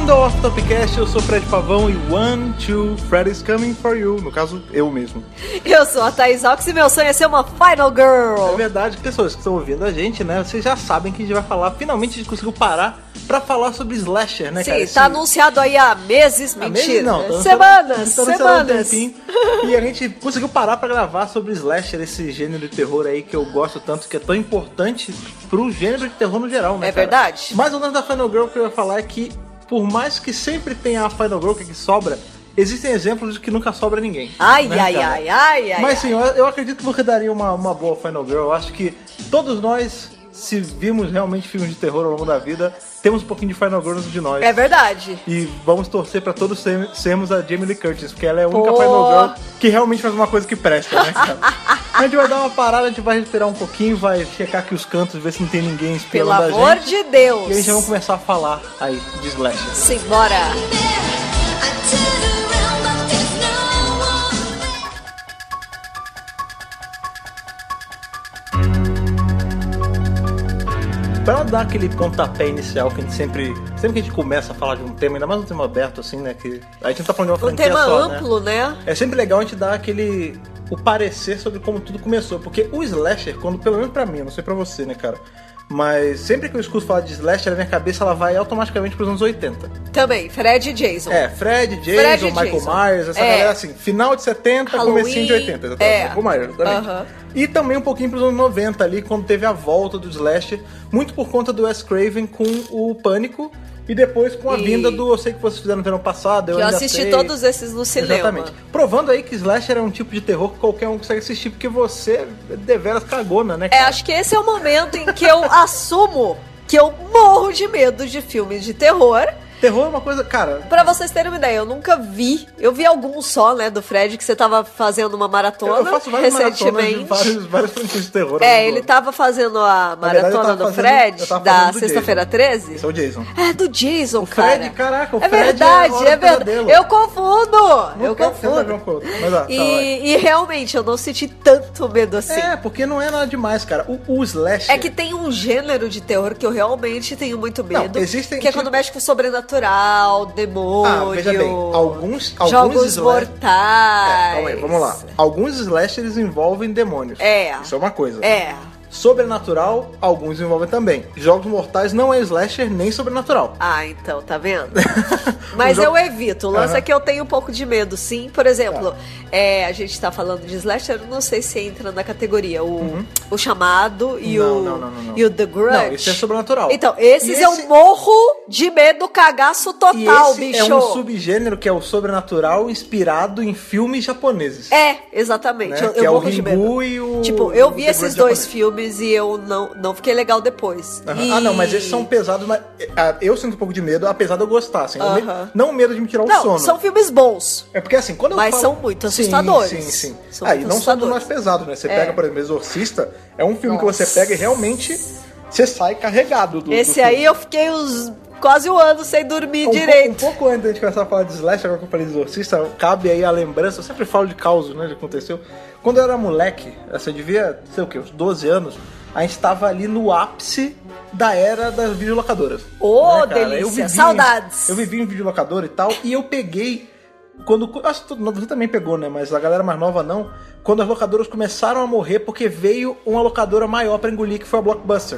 Bem-vindo ao Topcast, eu sou o Fred Pavão e One, Two, Fred is coming for you. No caso, eu mesmo. Eu sou a Thaís Ox e meu sonho é ser uma Final Girl. É verdade, pessoas que estão ouvindo a gente, né? Vocês já sabem que a gente vai falar, finalmente a gente conseguiu parar pra falar sobre slasher, né, Sim, cara? Sim, tá anunciado aí há meses, mentira. Não, semanas. E a gente conseguiu parar pra gravar sobre slasher, esse gênero de terror aí que eu gosto tanto, que é tão importante pro gênero de terror no geral, né, É cara? verdade. Mas o lance da Final Girl que eu ia falar é que, por mais que sempre tenha a Final Girl que sobra, existem exemplos de que nunca sobra ninguém. Ai. Mas sim, eu acredito que você daria uma boa Final Girl. Eu acho que todos nós, se vimos realmente filmes de terror ao longo da vida, temos um pouquinho de Final Girl de nós. É verdade. E vamos torcer pra todos sermos a Jamie Lee Curtis, porque ela é a única Final Girl que realmente faz uma coisa que presta, né, cara? A gente vai dar uma parada, a gente vai respirar um pouquinho, vai checar aqui os cantos, ver se não tem ninguém espiando a gente. Pelo amor de Deus! E a gente já vai começar a falar aí de slasher. Simbora! Pra dar aquele pontapé inicial que a gente sempre que a gente começa a falar de um tema, ainda mais um tema aberto assim, né, que a gente não tá falando de uma franquia tema só, amplo, né? É sempre legal a gente dar o parecer sobre como tudo começou, porque o slasher, pelo menos pra mim, eu não sei pra você, né, cara, mas sempre que eu escuto falar de slasher, na minha cabeça ela vai automaticamente pros anos 80. Também, Fred e Jason. Fred, Michael Myers, essa galera assim, final de 70, Halloween, comecinho de 80, exatamente. Michael Myers, exatamente. E também um pouquinho pros anos 90 ali, quando teve a volta do slasher, muito por conta do Wes Craven com o Pânico, e depois com a vinda do... Eu sei que vocês fizeram no verão passado, eu assisti todos esses no cinema. Exatamente. Provando aí que slasher é um tipo de terror que qualquer um consegue assistir, porque você é deveras cagona, né, cara? Acho que esse é o momento em que eu assumo que eu morro de medo de filmes de terror. Terror é uma coisa, cara... Pra vocês terem uma ideia, eu nunca vi. Eu vi alguns só, né, do Fred, que você tava fazendo uma maratona. Eu faço várias recentemente. Várias franquias de terror. Ele tava fazendo a maratona do Fred, da Sexta-feira 13. Esse é o Jason. É, do Jason, o Fred, caraca, o é Fred verdade, é verdade. Eu confundo. Mas, e realmente, eu não senti tanto medo assim. Porque não é nada demais, cara. O slasher... É que tem um gênero de terror que eu realmente tenho muito medo. Não, existem... Que é quando mexe com o sobrenatural, demônio... veja bem, alguns jogos mortais... Calma aí, vamos lá. Alguns slashers envolvem demônios. Isso é uma coisa. Sobrenatural, alguns envolvem também. Jogos Mortais não é slasher nem sobrenatural. Então, tá vendo? Mas eu evito. O lance é que eu tenho um pouco de medo, sim. Por exemplo, a gente tá falando de slasher, eu não sei se entra na categoria o Chamado e o The Grudge. Não, isso é sobrenatural. Então, esses eu morro de medo, cagaço total, bicho. É um subgênero que é o sobrenatural inspirado em filmes japoneses. Exatamente. Né? Eu morro de medo. E o... Tipo, eu vi esses dois filmes e eu não fiquei legal depois. Não, mas esses são pesados, mas eu sinto um pouco de medo, apesar de eu gostar, assim. Não o medo de me tirar o sono. São filmes bons. É porque assim, quando eu mas falo... são muito assustadores. Sim. E não são dos mais pesados, né? Você pega, por exemplo, Exorcista, é um filme que você pega e realmente você sai carregado do Esse filme. aí eu fiquei quase um ano sem dormir direito. Um pouco antes da gente começar a falar de Slash, agora que eu falei de Exorcista, cabe aí a lembrança, eu sempre falo de causos, né, que aconteceu. Quando eu era moleque, você devia, sei o quê, uns 12 anos, a gente tava ali no ápice da era das videolocadoras. Delícia, saudades! Eu vivi em videolocadora e tal, e eu peguei, acho que todo mundo também pegou, né, mas a galera mais nova não, quando as locadoras começaram a morrer porque veio uma locadora maior pra engolir, que foi a Blockbuster.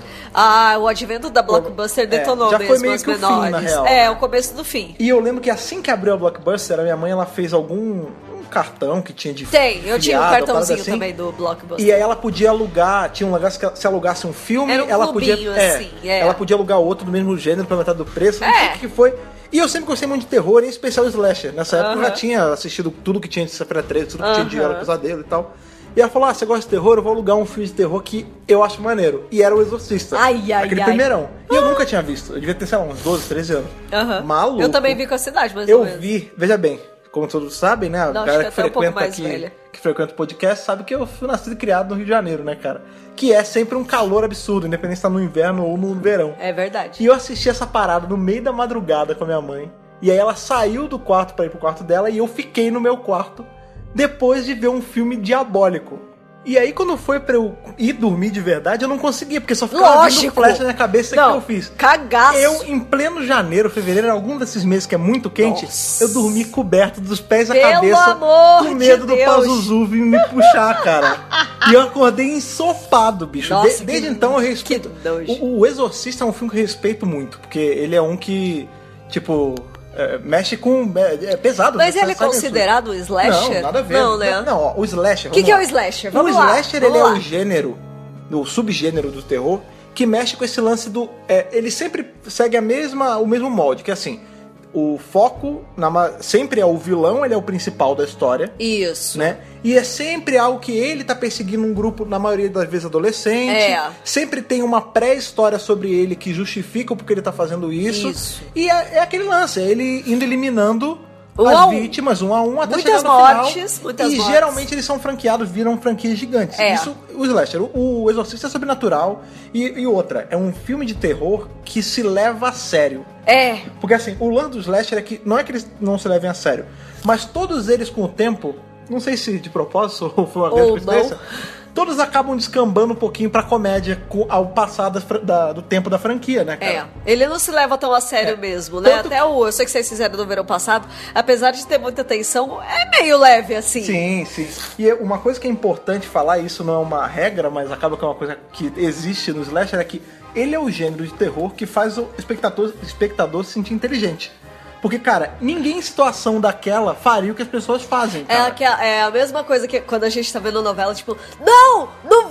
O advento da Blockbuster detonou já mesmo foi meio as que menores. o fim, na real. O começo do fim. E eu lembro que assim que abriu a Blockbuster, a minha mãe ela fez um cartão que tinha de eu tinha um cartãozinho assim, também do Blockbuster. E aí ela podia alugar, tinha um lugar que se alugasse um filme, era um ela podia assim, ela podia alugar outro do mesmo gênero pela metade do preço, não sei o que foi. E eu sempre gostei muito de terror, em especial slasher. Nessa época eu já tinha assistido tudo que tinha de Sexta-feira 13, tudo que tinha de Hora Pesadelo e tal. E ela falou, você gosta de terror? Eu vou alugar um filme de terror que eu acho maneiro. E era o Exorcista. Aquele primeirão. E eu nunca tinha visto. Eu devia ter, sei lá, uns 12, 13 anos. Maluco. Eu também vi com a cidade, mas eu vi, veja bem, como todos sabem, né? A galera que frequenta aqui, que frequenta o podcast, sabe que eu fui nascido e criado no Rio de Janeiro, né, cara? Que é sempre um calor absurdo, independente se tá no inverno ou no verão. É verdade. E eu assisti essa parada no meio da madrugada com a minha mãe. E aí ela saiu do quarto pra ir pro quarto dela e eu fiquei no meu quarto depois de ver um filme diabólico. E aí, quando foi pra eu ir dormir de verdade, eu não conseguia, porque só ficava vindo flash na minha cabeça. Não, que eu fiz. Cagaço. Eu, em pleno janeiro, fevereiro, algum desses meses que é muito quente, eu dormi coberto dos pés à cabeça, com medo do Pazuzu vir me puxar, cara. E eu acordei ensopado, bicho. Nossa, desde então eu respeito. O Exorcista é um filme que eu respeito muito, porque ele é um que, tipo... mexe com... É pesado. Mas ele é considerado um slasher? Não, nada a ver. Não, né? Não, ó, o slasher... O que é o slasher? Vamos o lá. Slasher, ele é o gênero, o subgênero do terror, que mexe com esse lance do... ele sempre segue o mesmo molde, que é assim... O foco sempre é o vilão, ele é o principal da história. Isso. Né? E é sempre algo que ele tá perseguindo um grupo, na maioria das vezes, adolescente. Sempre tem uma pré-história sobre ele que justifica o porquê ele tá fazendo isso. E é aquele lance, é ele indo eliminando as vítimas, um a um, até chegar no mortes, final. Muitas mortes. Geralmente eles são franqueados, viram franquias gigantes. Isso, o slasher. O Exorcista é sobrenatural. E outra, é um filme de terror que se leva a sério. Porque assim, o lance do slasher é que não é que eles não se levem a sério, mas todos eles com o tempo, não sei se de propósito ou foi uma grande coincidência, todos acabam descambando um pouquinho pra comédia ao passar do tempo da franquia, né, cara? Ele não se leva tão a sério mesmo, né? Até eu sei que vocês fizeram no verão passado, apesar de ter muita tensão, é meio leve, assim. Sim. E uma coisa que é importante falar, isso não é uma regra, mas acaba que é uma coisa que existe no slasher, é que ele é o gênero de terror que faz o espectador se sentir inteligente. Porque, cara, ninguém em situação daquela faria o que as pessoas fazem, cara. É a mesma coisa que quando a gente tá vendo novela, tipo, não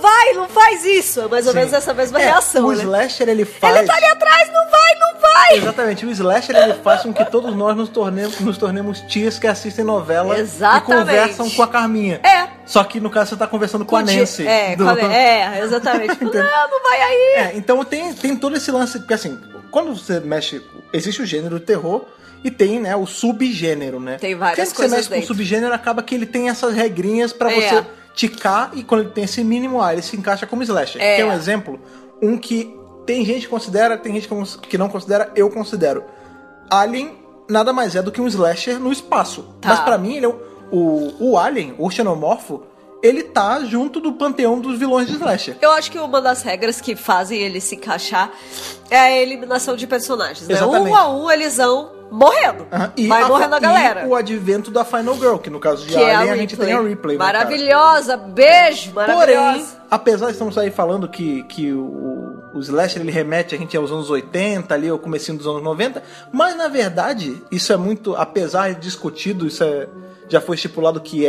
faz isso. É mais ou menos essa mesma reação, o slasher, ele faz... Ele tá ali atrás, não vai! Exatamente, o slasher, ele faz com que todos nós nos tornemos tias que assistem novela e conversam com a Carminha. Só que, no caso, você tá conversando com a Nancy. Exatamente. Não vai aí! Então tem todo esse lance, porque assim, quando você mexe... Existe o gênero do terror... E tem, né, o subgênero, né? Tem várias Sempre coisas que você mexe com o subgênero, acaba que ele tem essas regrinhas pra você ticar. E quando ele tem esse mínimo, ele se encaixa como slasher. Quer um exemplo? Um que tem gente que considera, tem gente que não considera, eu considero. Alien nada mais é do que um slasher no espaço. Mas pra mim, ele é o Alien, o xenomorfo, ele tá junto do panteão dos vilões de slasher. Eu acho que uma das regras que fazem ele se encaixar é a eliminação de personagens, né? Exatamente. Um a um eles vão morrendo. Vai morrendo a galera. E o advento da Final Girl, que no caso de Alien a gente tem a Ripley. Maravilhosa, beijo, maravilhosa. Porém, apesar de estamos aí falando que o slasher ele remete a gente aos anos 80, ali, ao comecinho dos anos 90, mas na verdade, isso é muito, apesar de discutido, já foi estipulado que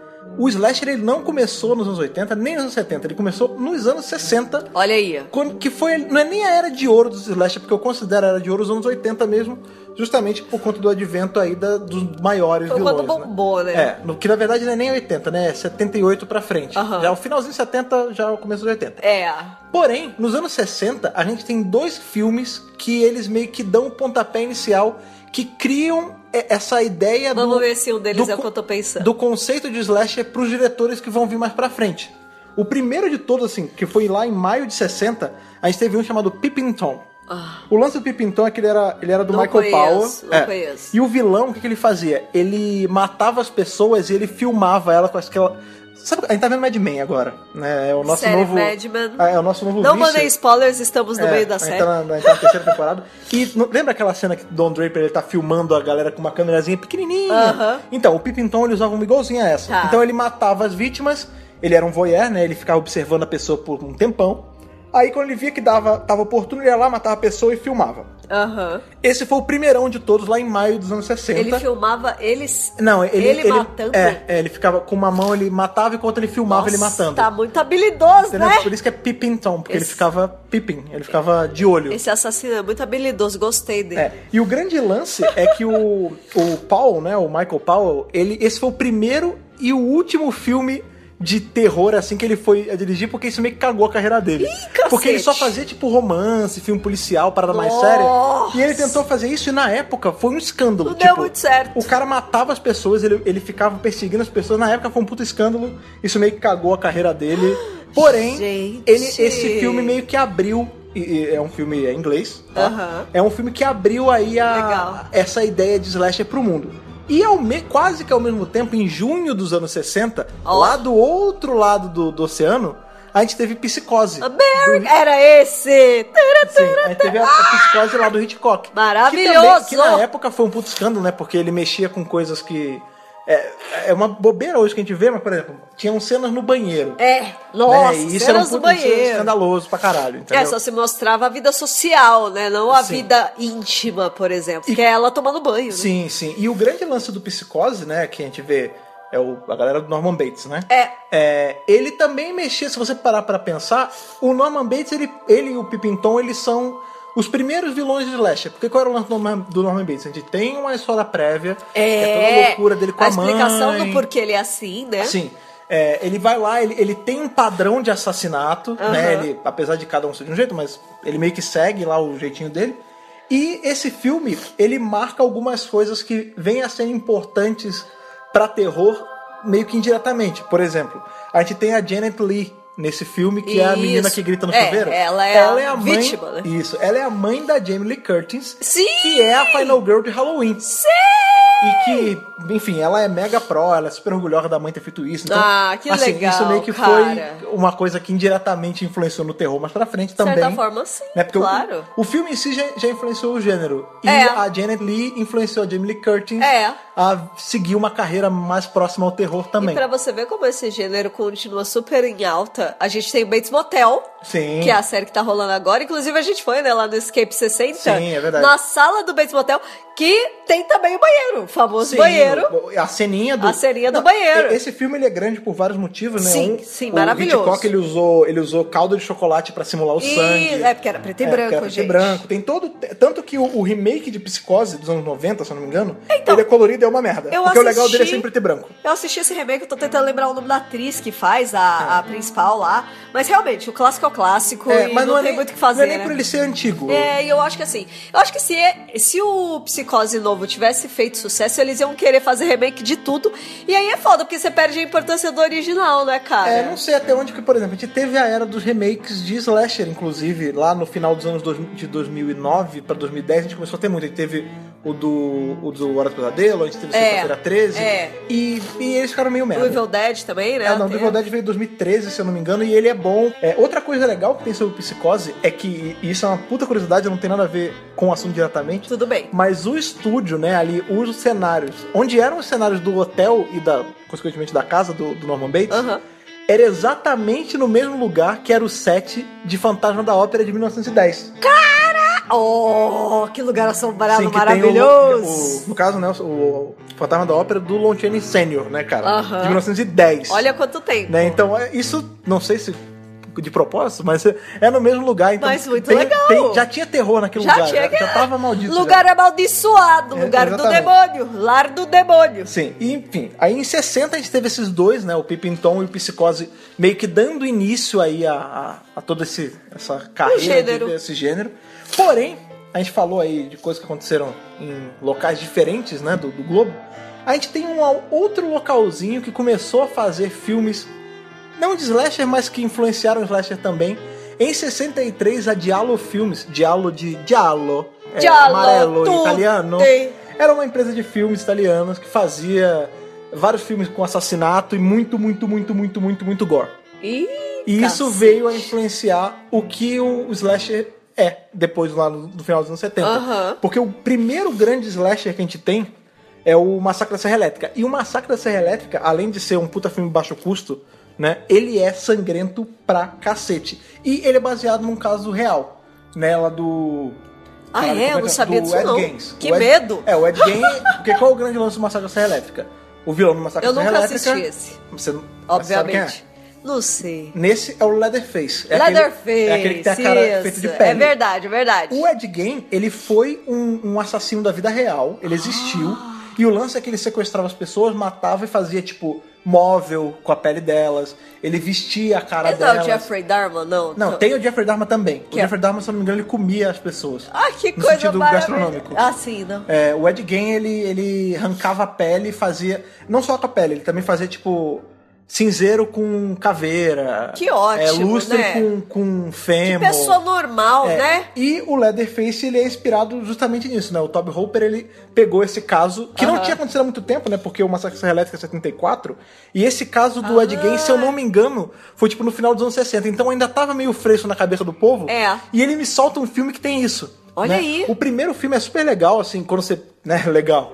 o slasher ele não começou nos anos 80, nem nos anos 70, ele começou nos anos 60. Olha aí. Que foi, não é nem a era de ouro dos slasher, porque eu considero a era de ouro os anos 80 mesmo, justamente por conta do advento aí dos maiores vilões. Foi quando bombou, né? Que na verdade não é nem 80, né? É 78 pra frente. Já o finalzinho de 70, já o começo dos 80. Porém, nos anos 60, a gente tem dois filmes que eles meio que dão o pontapé inicial, que criam essa ideia Vamos ver se um deles é o que eu tô pensando. Do conceito de slasher pros diretores que vão vir mais pra frente. O primeiro de todos, assim, que foi lá em maio de 60, a gente teve um chamado Peeping Tom. O lance do Peeping Tom é que ele era do Michael Powell. Não conheço. E o vilão, o que ele fazia? Ele matava as pessoas e ele filmava ela com aquela... Sabe, a gente tá vendo Mad Men agora, né? É o nosso novo... Mad Men. É o nosso novo Não mandei spoilers, estamos no meio da série. A gente tá na terceira temporada. E lembra aquela cena que o Don Draper ele tá filmando a galera com uma câmerazinha pequenininha? Então, o Peeping Tom ele usava uma igualzinha a essa. Então ele matava as vítimas, ele era um voyeur, né? Ele ficava observando a pessoa por um tempão. Aí quando ele via que tava oportuno, ele ia lá, matava a pessoa e filmava. Esse foi o primeirão de todos lá em maio dos anos 60. Ele filmava eles... Não, ele matando? Ele ficava com uma mão, ele matava, enquanto ele filmava. Nossa, ele matando. Tá muito habilidoso, entendeu? Né? Por isso que é Peeping Tom, porque ele ficava peeping, ele ficava de olho. Esse assassino é muito habilidoso, gostei dele. E o grande lance é que o Powell, né, o Michael Powell, esse foi o primeiro e o último filme de terror, assim, que ele foi a dirigir, porque isso meio que cagou a carreira dele. Porque ele só fazia, tipo, romance, filme policial, parada mais séria. E ele tentou fazer isso e, na época, foi um escândalo. Não deu muito certo. O cara matava as pessoas, ele ficava perseguindo as pessoas. Na época, foi um puto escândalo. Isso meio que cagou a carreira dele. Porém, esse filme meio que abriu... É um filme em inglês, tá? É um filme que abriu aí essa ideia de slasher pro mundo. E quase que ao mesmo tempo, em junho dos anos 60, lá do outro lado do oceano, a gente teve Psicose. Era esse! Sim, a gente teve a Psicose lá do Hitchcock. Maravilhoso! Que na época foi um puto escândalo, né? Porque ele mexia com coisas que... É uma bobeira hoje que a gente vê, mas, por exemplo, tinham cenas no banheiro. Nossa, né? E isso cenas era no banheiro. Escandaloso pra caralho, entendeu? Só se mostrava a vida social, né? Não a vida íntima, por exemplo. Que é ela tomando banho, Sim, né? sim. E o grande lance do Psicose, né? Que a gente vê... a galera do Norman Bates, né? Ele também mexia, se você parar pra pensar, o Norman Bates, ele e o Pippington, eles são os primeiros vilões de slasher. Porque qual era o lance do Norman Bates? A gente tem uma história prévia, toda a loucura dele com a mãe. A explicação do porquê ele é assim, né? Sim. Ele vai lá, ele tem um padrão de assassinato, né? Ele, apesar de cada um ser de um jeito, mas ele meio que segue lá o jeitinho dele. E esse filme, ele marca algumas coisas que vêm a ser importantes pra terror meio que indiretamente. Por exemplo, a gente tem a Janet Leigh nesse filme, que é a menina que grita no chuveiro. Ela é a mãe, vítima, né? Isso, ela é a mãe da Jamie Lee Curtis, sim, que é a Final Girl de Halloween. Sim! E que, enfim, ela é mega pró, ela é super orgulhosa da mãe ter feito isso. Então, que legal, isso meio que foi uma coisa que indiretamente influenciou no terror mais pra frente também. De certa forma, sim, né? Porque claro. O filme em si já influenciou o gênero. E a Janet Leigh influenciou a Jamie Lee Curtis a seguir uma carreira mais próxima ao terror também. E pra você ver como esse gênero continua super em alta, a gente tem o Bates Motel, sim, que é a série que tá rolando agora. Inclusive, a gente foi, né, lá no Escape 60. Sim, é verdade. Na sala do Bates Motel, que tem também o banheiro, o famoso banheiro. A ceninha do banheiro. Esse filme ele é grande por vários motivos, né? Sim, maravilhoso. O Hitchcock ele usou caldo de chocolate pra simular o sangue. Porque era preto e branco, gente. Preto e branco. Tem tanto que o remake de Psicose dos anos 90, se eu não me engano, ele é colorido e é uma merda. Porque o legal dele é sempre preto e branco. Eu assisti esse remake, eu tô tentando lembrar o nome da atriz que faz a principal lá. Mas realmente, o clássico é o clássico e mas não tem muito o que fazer. Não é nem por ele ser antigo. E eu acho que assim, se o Psicose novo tivesse feito sucesso, eles iam querer fazer remake de tudo. E aí é foda, porque você perde a importância do original, né, cara? Não sei até onde que, por exemplo, a gente teve a era dos remakes de slasher, inclusive, lá no final dos anos de 2009 pra 2010, a gente começou a ter muito. A gente teve o do Hora do Pesadelo, a gente teve Sexta-feira 13. E eles ficaram meio merda. O Evil Dead também, né? O Evil Dead veio em 2013, se eu não me engano, e ele é bom. Outra coisa legal que tem sobre Psicose é que, e isso é uma puta curiosidade, não tem nada a ver com o assunto diretamente. Tudo bem. Mas o estúdio, né, ali, os cenários, onde eram os cenários do hotel e consequentemente da casa do Norman Bates, era exatamente no mesmo lugar que era o set de Fantasma da Ópera de 1910. Cara! Oh, que lugar assombrado, sim, maravilhoso! No caso, né, o Fantasma da Ópera do Lon Chaney Sr., né, cara? De 1910. Olha quanto tempo. Né, então, isso, não sei se de propósito, mas é no mesmo lugar. Então, mas muito legal. Já tinha terror naquele lugar. Já tava maldito. Lugar amaldiçoado, lugar do demônio, lar do demônio. Sim, e enfim, aí em 60 a gente teve esses dois, né, o Pippington e o Psicose, meio que dando início aí a toda essa carreira desse gênero. Porém, a gente falou aí de coisas que aconteceram em locais diferentes, né, do globo. A gente tem um outro localzinho que começou a fazer filmes não de slasher, mas que influenciaram o slasher também. Em 63, a Giallo Filmes, Giallo de Giallo, amarelo, italiano, era uma empresa de filmes italianos que fazia vários filmes com assassinato e muito gore. E isso veio a influenciar o que o slasher depois lá no final dos anos 70. Porque o primeiro grande slasher que a gente tem é o Massacre da Serra Elétrica. E o Massacre da Serra Elétrica, além de ser um puta filme de baixo custo, né, ele é sangrento pra cacete. E ele é baseado num caso real, né, lá do... eu não sabia disso não. Gaines. Que medo! O Ed Gein, porque qual é o grande lance do Massacre da Serra Elétrica? O vilão do Massacre da Serra Elétrica... Eu nunca assisti esse. Você obviamente. Sabe quem é? Não sei. Nesse é o Leatherface. Leatherface. É aquele que tem a cara feita de pele. É verdade, é verdade. O Ed Gein, ele foi um assassino da vida real. Ele existiu. E o lance é que ele sequestrava as pessoas, matava e fazia, tipo, móvel com a pele delas. Ele vestia a cara delas. Não é o Jeffrey Dahmer, não? Não, tem o Jeffrey Dahmer também. O Jeffrey Dahmer, se eu não me engano, ele comia as pessoas. Que no coisa sentido gastronômico. Sim, não. O Ed Gein, ele arrancava a pele e fazia... Não só com a pele, ele também fazia, tipo... cinzeiro com caveira. Que ótimo, lustre né? com fêmur. Que pessoa normal, né? E o Leatherface, ele é inspirado justamente nisso, né? O Tobe Hooper, ele pegou esse caso, que não tinha acontecido há muito tempo, né? Porque o Massacre da Serra Elétrica é 74, e esse caso do Ed Gein, se eu não me engano, foi tipo no final dos anos 60, então ainda tava meio fresco na cabeça do povo, e ele me solta um filme que tem isso. Olha, né? Aí. O primeiro filme é super legal, assim, quando você... Né? Legal.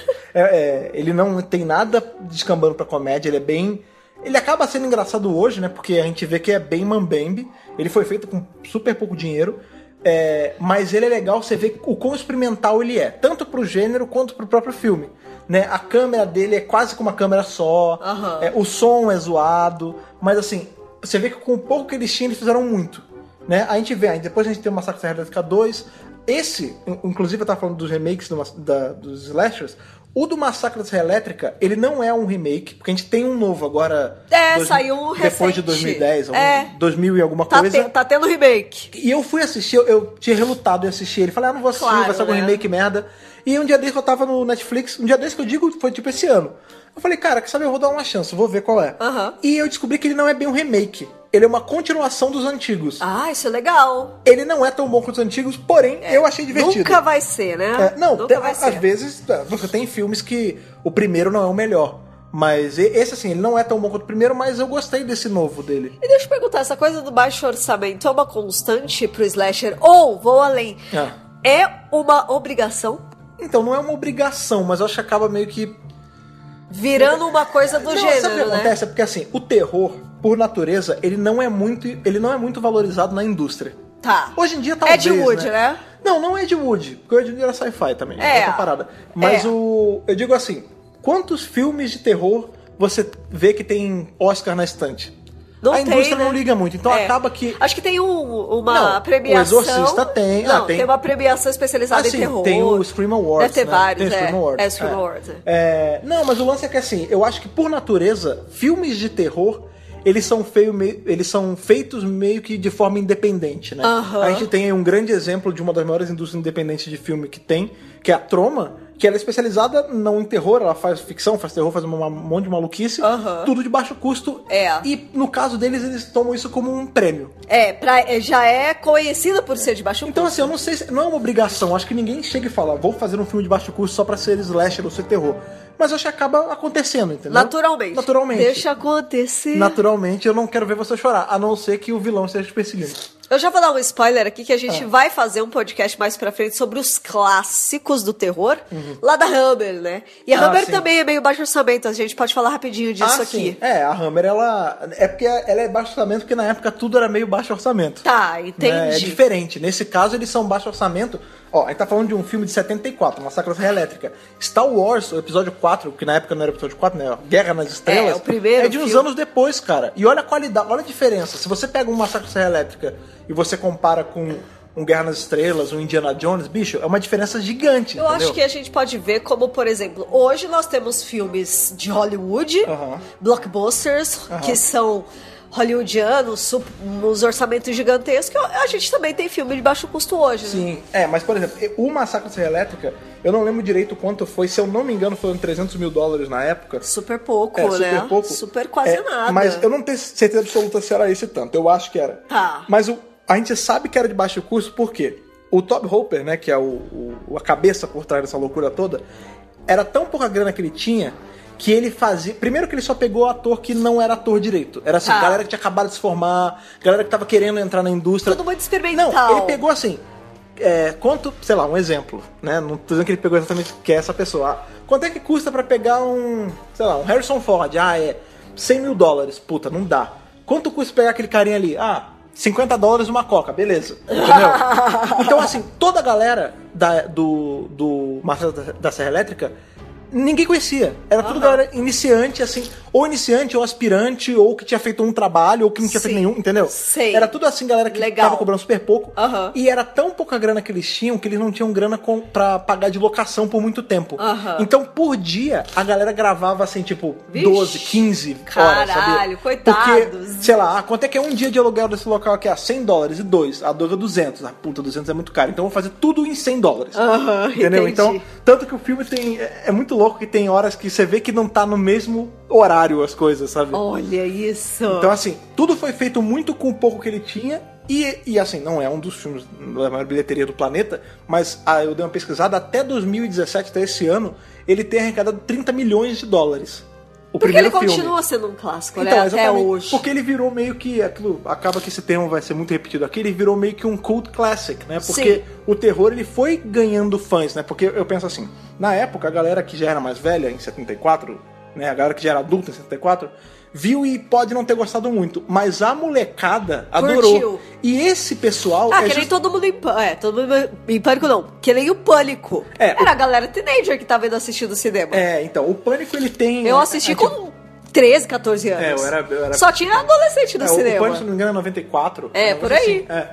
Ele não tem nada descambando pra comédia, ele é bem... Ele acaba sendo engraçado hoje, né? Porque a gente vê que é bem mambembe. Ele foi feito com super pouco dinheiro. Mas ele é legal, você vê o quão experimental ele é. Tanto pro gênero, quanto pro próprio filme. Né? A câmera dele é quase com uma câmera só. O som é zoado. Mas assim, você vê que com o pouco que eles tinham, eles fizeram muito. Né? A gente vê, depois a gente tem o Massacre da Serra Elétrica 2. Esse, inclusive eu tava falando dos remakes dos slashers. O do Massacre da Serra Elétrica, ele não é um remake, porque a gente tem um novo agora. Saiu um recente. Depois de 2010, 2000 e alguma coisa. Tá tendo remake. E eu fui assistir, eu tinha relutado em assistir ele. Falei, não vou assistir, vai ser algum remake merda. E um dia desse eu tava no Netflix, um dia desse que eu digo, foi tipo esse ano. Eu falei, cara, quer saber, eu vou dar uma chance, vou ver qual é. E eu descobri que ele não é bem um remake. Ele é uma continuação dos antigos. Isso é legal. Ele não é tão bom quanto os antigos, porém, eu achei divertido. Nunca vai ser, né? Às vezes, você tem filmes que o primeiro não é o melhor. Mas esse, assim, ele não é tão bom quanto o primeiro, mas eu gostei desse novo dele. E deixa eu perguntar, essa coisa do baixo orçamento é uma constante pro slasher? Ou, vou além, é uma obrigação? Então, não é uma obrigação, mas eu acho que acaba meio que... virando uma coisa do gênero, sabe o que acontece? É porque, assim, o terror, por natureza, ele não é muito valorizado na indústria. Tá. Hoje em dia, talvez, Ed Wood, né? Não é Ed Wood, porque o Ed Wood era sci-fi também, outra parada. Mas eu digo assim, quantos filmes de terror você vê que tem Oscar na estante? A indústria não liga muito, então acaba que... Acho que tem uma premiação... O Exorcista tem... tem uma premiação especializada em terror. Tem o Scream Awards, deve ter vários, tem o Scream Awards. Scream Awards. Não, mas o lance é que, assim, eu acho que, por natureza, filmes de terror... Eles são feitos meio que de forma independente, né? A gente tem aí um grande exemplo de uma das maiores indústrias independentes de filme que tem, que é a Troma, que ela é especializada não em terror, ela faz ficção, faz terror, faz um monte de maluquice, tudo de baixo custo. E no caso deles, eles tomam isso como um prêmio. Já é conhecida por ser de baixo custo. Então, assim, eu não sei se... Não é uma obrigação, acho que ninguém chega e fala, vou fazer um filme de baixo custo só pra ser slasher ou ser terror. Mas eu acho que acaba acontecendo, entendeu? Naturalmente. Deixa acontecer. Naturalmente, eu não quero ver você chorar, a não ser que o vilão esteja te perseguindo. Eu já vou dar um spoiler aqui, que a gente vai fazer um podcast mais pra frente sobre os clássicos do terror, lá da Hammer, né? E a Hammer também é meio baixo orçamento, a gente pode falar rapidinho disso aqui. Sim. A Hammer, ela... É porque ela é baixo orçamento, porque na época tudo era meio baixo orçamento. Tá, entendi. É diferente. Nesse caso, eles são baixo orçamento. Ó, a gente tá falando de um filme de 74, Massacre da Serra Elétrica. Star Wars, o episódio 4, que na época não era o episódio 4, né? Guerra nas Estrelas. O primeiro é de uns anos depois, cara. E olha a qualidade, olha a diferença. Se você pega um Massacre da Serra Elétrica e você compara com um Guerra nas Estrelas, um Indiana Jones, bicho, é uma diferença gigante, Eu acho que a gente pode ver como, por exemplo, hoje nós temos filmes de Hollywood, blockbusters, que são... hollywoodianos, uns orçamentos gigantescos, a gente também tem filme de baixo custo hoje, Sim, mas por exemplo, o Massacre da Serra Elétrica, eu não lembro direito quanto foi, se eu não me engano foram $300 mil na época. Super pouco, né? Super pouco. Super quase nada. Mas eu não tenho certeza absoluta se era esse tanto, eu acho que era. Tá. Mas a gente sabe que era de baixo custo, por quê? O Tobe Hooper, né, que é a cabeça por trás dessa loucura toda, era tão pouca grana que ele tinha, que ele fazia... Primeiro que ele só pegou ator que não era ator direito. Era assim, galera que tinha acabado de se formar, galera que tava querendo entrar na indústria. Tudo muito experimental. Não, ele pegou assim... quanto, sei lá, um exemplo, né? Não tô dizendo que ele pegou exatamente que é essa pessoa. Quanto é que custa pra pegar um Harrison Ford? $100 mil. Puta, não dá. Quanto custa pegar aquele carinha ali? $50 uma coca, beleza. Entendeu? Então, assim, toda a galera do Massacre da Serra Elétrica... Ninguém conhecia. Era tudo galera iniciante, assim, ou iniciante, ou aspirante, ou que tinha feito um trabalho, ou que não tinha feito nenhum, entendeu? Era tudo assim, galera que tava cobrando super pouco. E era tão pouca grana que eles tinham, que eles não tinham grana pra pagar de locação por muito tempo. Então, por dia, a galera gravava, assim, tipo, 12, 15 horas, sabia? Coitados. Porque, sei lá, quanto é que é um dia de aluguel desse local aqui? $100 e 2. A 2 é 200. Puta, 200 é muito caro. Então, eu vou fazer tudo em $100. Entendeu? Entendi. Então, tanto que o filme tem... É muito louco. louco que tem horas que você vê que não tá no mesmo horário as coisas, sabe? Olha isso! Então, assim, tudo foi feito muito com o pouco que ele tinha. E assim, não é um dos filmes da maior bilheteria do planeta, mas eu dei uma pesquisada, até 2017, até esse ano, ele tem arrecadado 30 milhões de dólares. Porque ele continua sendo um clássico, então, né? Até hoje. Porque ele virou meio que... acaba que esse termo vai ser muito repetido aqui. Ele virou meio que um cult classic, né? Porque o terror, ele foi ganhando fãs, né? Porque eu penso assim, na época, a galera que já era mais velha, em 74, né? A galera que já era adulta em 74... viu e pode não ter gostado muito, mas a molecada adorou. Curtiu. E esse pessoal... que nem todo mundo todo mundo em Pânico não, que nem o Pânico. Era a galera teenager que tava indo assistir no cinema. Então, o Pânico ele tem... Eu assisti com 13, 14 anos. Eu era... Só tinha adolescente no cinema. O Pânico, se não me engano, é 94. Por aí. Assim,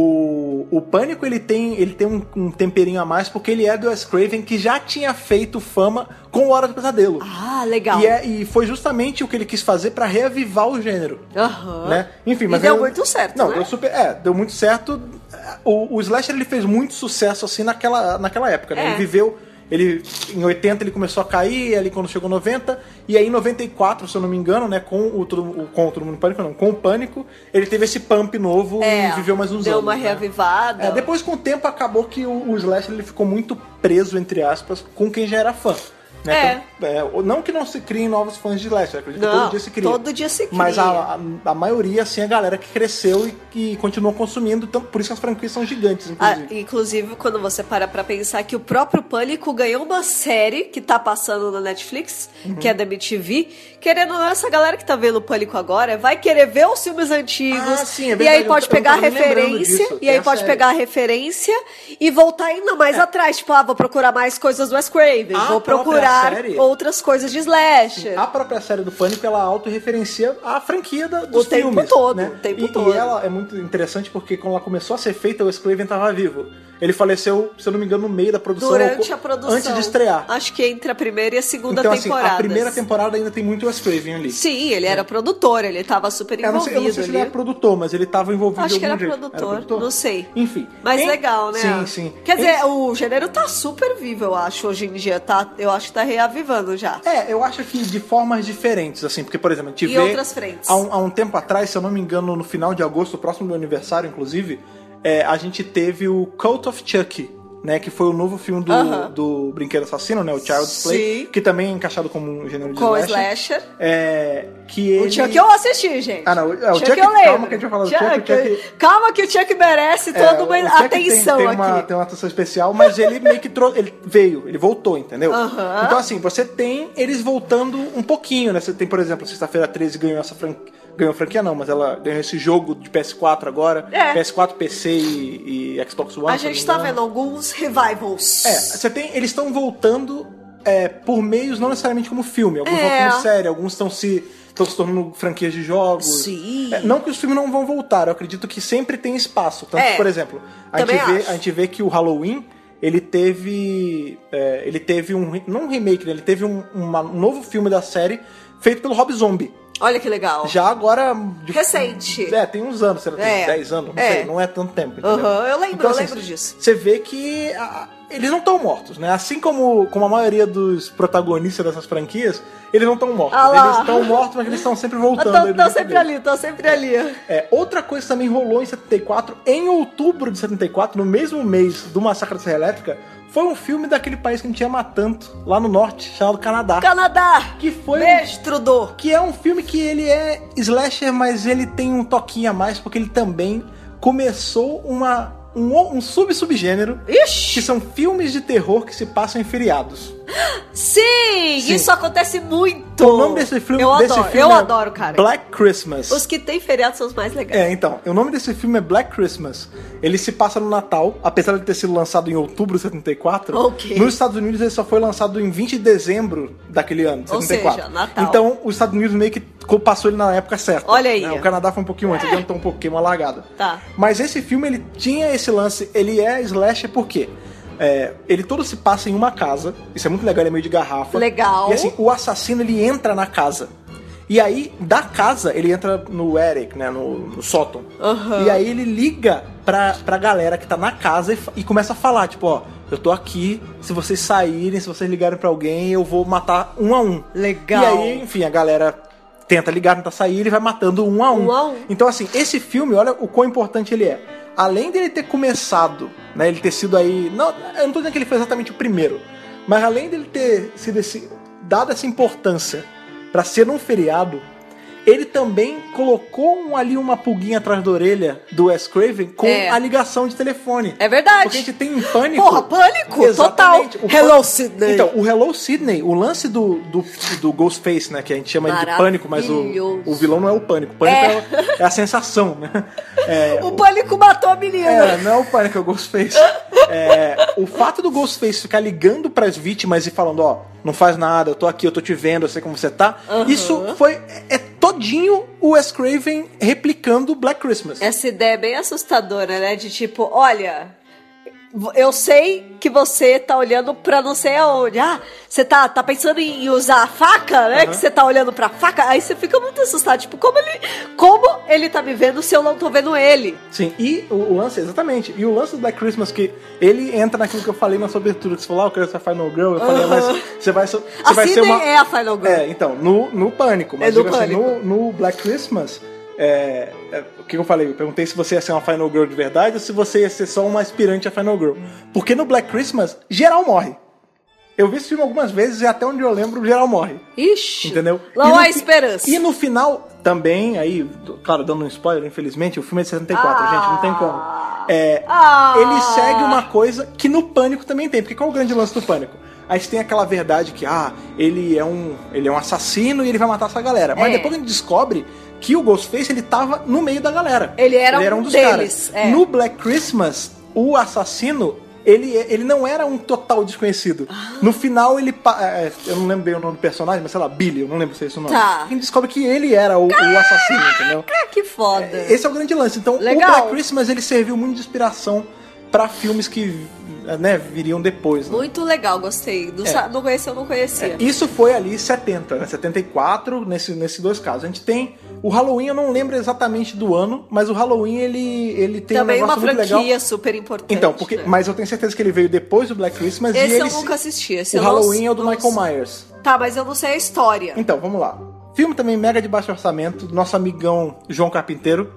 O Pânico, ele tem um temperinho a mais porque ele é do Wes Craven, que já tinha feito fama com Hora do Pesadelo. Ah, legal. E foi justamente o que ele quis fazer pra reavivar o gênero. Né? Enfim, mas deu muito certo, não, né? deu muito certo. O Slasher, ele fez muito sucesso assim naquela época, né? Ele viveu... em 80 ele começou a cair, ali quando chegou 90, e aí em 94, se eu não me engano, né, com o Todo Mundo em Pânico, não, com o Pânico, ele teve esse pump novo e viveu mais uns anos. Deu uma reavivada. Né? Depois, com o tempo, acabou que o Slasher ele ficou muito preso, entre aspas, com quem já era fã. Né? Então, não que não se criem novos fãs de Slasher, acredito que todo dia se cria. Todo dia se cria. Mas a maioria, assim, é a galera que cresceu e que continuou consumindo, então, por isso que as franquias são gigantes, inclusive. Inclusive, quando você para pra pensar que o próprio Pânico ganhou uma série que tá passando na Netflix, que é da MTV, querendo ou não, essa galera que tá vendo o Pânico agora vai querer ver os filmes antigos, sim, é verdade, e aí pode pegar a referência, pegar a referência e voltar ainda mais atrás, tipo, vou procurar mais coisas do Wes Craven, vou procurar outras coisas de slasher. A própria série do Pânico, ela autorreferencia a franquia dos filmes. O tempo todo, né? E ela é muito interessante porque quando ela começou a ser feita, o Wes Craven estava vivo. Ele faleceu, se eu não me engano, no meio da produção. Durante a produção. Antes de estrear. Acho que entre a primeira e a segunda temporada. temporada. Assim, a primeira temporada ainda tem muito Wes Craven ali. Sim, ele era produtor, ele estava super envolvido. Eu não sei se ele era produtor, mas ele estava envolvido Acho de que era jeito. produtor, não sei. Enfim. Mas legal, né? Sim. Quer dizer, o gênero tá super vivo, eu acho, hoje em dia. Eu acho que tá reavivando já. Eu acho que de formas diferentes, assim, porque, por exemplo, a gente vê... outras frentes. Há um tempo atrás, se eu não me engano, no final de agosto, próximo do meu aniversário, inclusive, a gente teve o Cult of Chucky, né, que foi o novo filme do Brinquedo Assassino, né, o Child's Play, que também é encaixado como um gênero de slasher. O Chuck eu assisti, gente. O Chuck eu lembro. Calma que a gente vai falar do Chuck. Calma que o Chuck merece toda uma atenção aqui. Tem uma atenção especial, mas ele meio que ele voltou, entendeu? Então assim, você tem eles voltando um pouquinho, né, você tem, por exemplo, Sexta-feira 13 ganhou franquia não, mas ela ganhou esse jogo de PS4 agora, PS4, PC e Xbox One. A gente tá vendo alguns revivals. Eles estão voltando por meios não necessariamente como filme, alguns vão como série, alguns estão se tornando franquias de jogos. Sim. Não que os filmes não vão voltar, eu acredito que sempre tem espaço. Tanto que, por exemplo, a gente vê que o Halloween, ele teve não um remake, ele teve um novo filme da série feito pelo Rob Zombie. Olha que legal. Já agora... Recente. Tem uns anos, sei lá, tem 10 anos, não sei, não é tanto tempo, entendeu? Eu lembro, então, assim, lembro disso. Você vê que eles não estão mortos, né? Assim como a maioria dos protagonistas dessas franquias, eles não estão mortos. Eles estão mortos, mas eles estão sempre voltando. Estão sempre ali. Outra coisa que também rolou em 74, em outubro de 74, no mesmo mês do Massacre da Serra Elétrica, foi um filme daquele país que a gente ama tanto, lá no norte, chamado Canadá. Que foi Beijo, Trudeau. Que é um filme que ele é slasher, mas ele tem um toquinho a mais, porque ele também começou um subgênero, que são filmes de terror que se passam em feriados. Sim, isso acontece muito. O nome desse filme, eu adoro, cara. Black Christmas. Os que tem feriado são os mais legais. Então, o nome desse filme é Black Christmas. Ele se passa no Natal, apesar de ter sido lançado em outubro de 74. Nos Estados Unidos ele só foi lançado em 20 de dezembro daquele ano, de 74. Ou seja, Natal. Então, os Estados Unidos meio que passou ele na época certa. Olha aí. Né? O Canadá foi um pouquinho antes, adiantou um pouquinho, uma largada. Tá. Mas esse filme, ele tinha esse lance, ele é slasher por quê? Ele todo se passa em uma casa. Isso é muito legal, ele é meio de garrafa. Legal. E assim, o assassino, ele entra na casa. E aí, da casa, ele entra no attic, né, no sótão. E aí ele liga pra galera que tá na casa e começa a falar, tipo, ó, eu tô aqui, se vocês saírem, se vocês ligarem pra alguém, eu vou matar um a um. Legal. E aí, enfim, a galera tenta ligar, tenta sair, ele vai matando um a um. Então, assim, esse filme, olha o quão importante ele é. Além dele ter começado, né, ele ter sido aí... Não, eu não tô dizendo que ele foi exatamente o primeiro, mas além dele ter sido dado essa importância pra ser um feriado, ele também colocou ali uma pulguinha atrás da orelha do Wes Craven com a ligação de telefone. É verdade. Porque a gente tem um Pânico. Porra, Pânico, exatamente. Total. Hello, Sidney. Então, o Hello, Sidney, o lance do Ghostface, né, que a gente chama ele de Pânico, mas o vilão não é o Pânico. O Pânico é a sensação, né? O Pânico matou a menina. Não é o Pânico, é o Ghostface. O fato do Ghostface ficar ligando pras vítimas e falando, ó, não faz nada, eu tô aqui, eu tô te vendo, eu sei como você tá. Isso é todinho o Wes Craven replicando Black Christmas. Essa ideia é bem assustadora, né? De tipo, olha, eu sei que você tá olhando pra não sei aonde. Ah, você tá pensando em usar a faca, né? Que você tá olhando pra faca. Aí você fica muito assustado. Tipo, como ele tá me vendo se eu não tô vendo ele? Sim, e o lance, exatamente. E o lance do Black Christmas, que ele entra naquilo que eu falei na sua abertura, que você falou, eu quero ser a Final Girl. Eu falei, mas você vai ser uma... é a Final Girl. Então, no Pânico. Mas no Pânico. Assim, no Black Christmas... o que eu falei? Eu perguntei se você ia ser uma Final Girl de verdade ou se você ia ser só uma aspirante a Final Girl. Porque no Black Christmas, geral morre. Eu vi esse filme algumas vezes e até onde eu lembro, geral morre. Ixi. Entendeu? Não há esperança. E no final, também, aí, claro, dando um spoiler, infelizmente, o filme é de 74, gente, não tem como. Ele segue uma coisa que no Pânico também tem. Porque qual é o grande lance do Pânico? A gente tem aquela verdade que, ele é um assassino e ele vai matar essa galera. Mas depois a gente descobre que o Ghostface, ele tava no meio da galera. Ele era um dos deles. Caras. No Black Christmas, o assassino, ele não era um total desconhecido. No final, eu não lembro bem o nome do personagem, mas sei lá, Billy, eu não lembro se é esse o nome. Tá. A gente descobre que ele era o assassino, entendeu? Que foda. Esse é o grande lance. Então, legal. O Black Christmas, ele serviu muito de inspiração pra filmes que, né, viriam depois. Né? Muito legal, gostei. Não conhecia, eu não conhecia. Isso foi ali 70, né? 74, nesses dois casos. A gente tem o Halloween, eu não lembro exatamente do ano, mas o Halloween, ele tem também um negócio muito legal. Também uma franquia super importante. Então, né? Mas eu tenho certeza que ele veio depois do Black Christmas. Esse eu nunca assisti. O Halloween é o do Michael Myers. Tá, mas eu não sei a história. Então, vamos lá. Filme também mega de baixo orçamento, nosso amigão João Carpinteiro.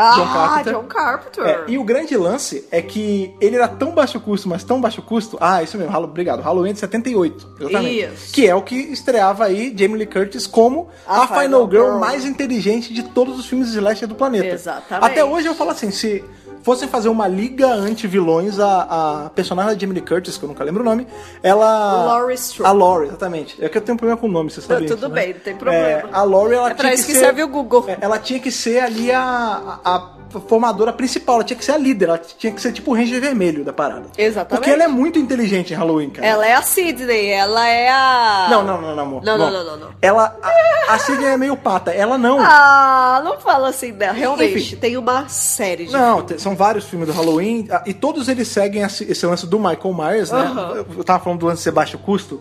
John Carpenter. E o grande lance é que ele era tão baixo custo, mas tão baixo custo... isso mesmo, obrigado. Halloween de 78, exatamente. Isso. Que é o que estreava aí Jamie Lee Curtis como a Final Girl mais inteligente de todos os filmes de slasher do planeta. Exatamente. Até hoje eu falo assim, se fossem fazer uma liga anti-vilões, a personagem da Jamie Lee Curtis, que eu nunca lembro o nome, ela... Laurie Strode. A Laurie, exatamente. É que eu tenho um problema com o nome, você sabe Tudo bem, não tem problema. A Laurie, ela pra isso que serve o Google. Ela tinha que ser ali a formadora principal, ela tinha que ser a líder, ela tinha que ser tipo o Ranger Vermelho da parada. Exatamente. Porque ela é muito inteligente em Halloween, cara. Ela é a Sidney, ela é a... Não, amor. Não. Ela, a Sidney é meio pata, ela não. Não fala assim, né? Realmente, enfim, tem uma série de filmes. São vários filmes do Halloween, e todos eles seguem esse lance do Michael Myers, né? Eu tava falando do lance de ser baixo custo.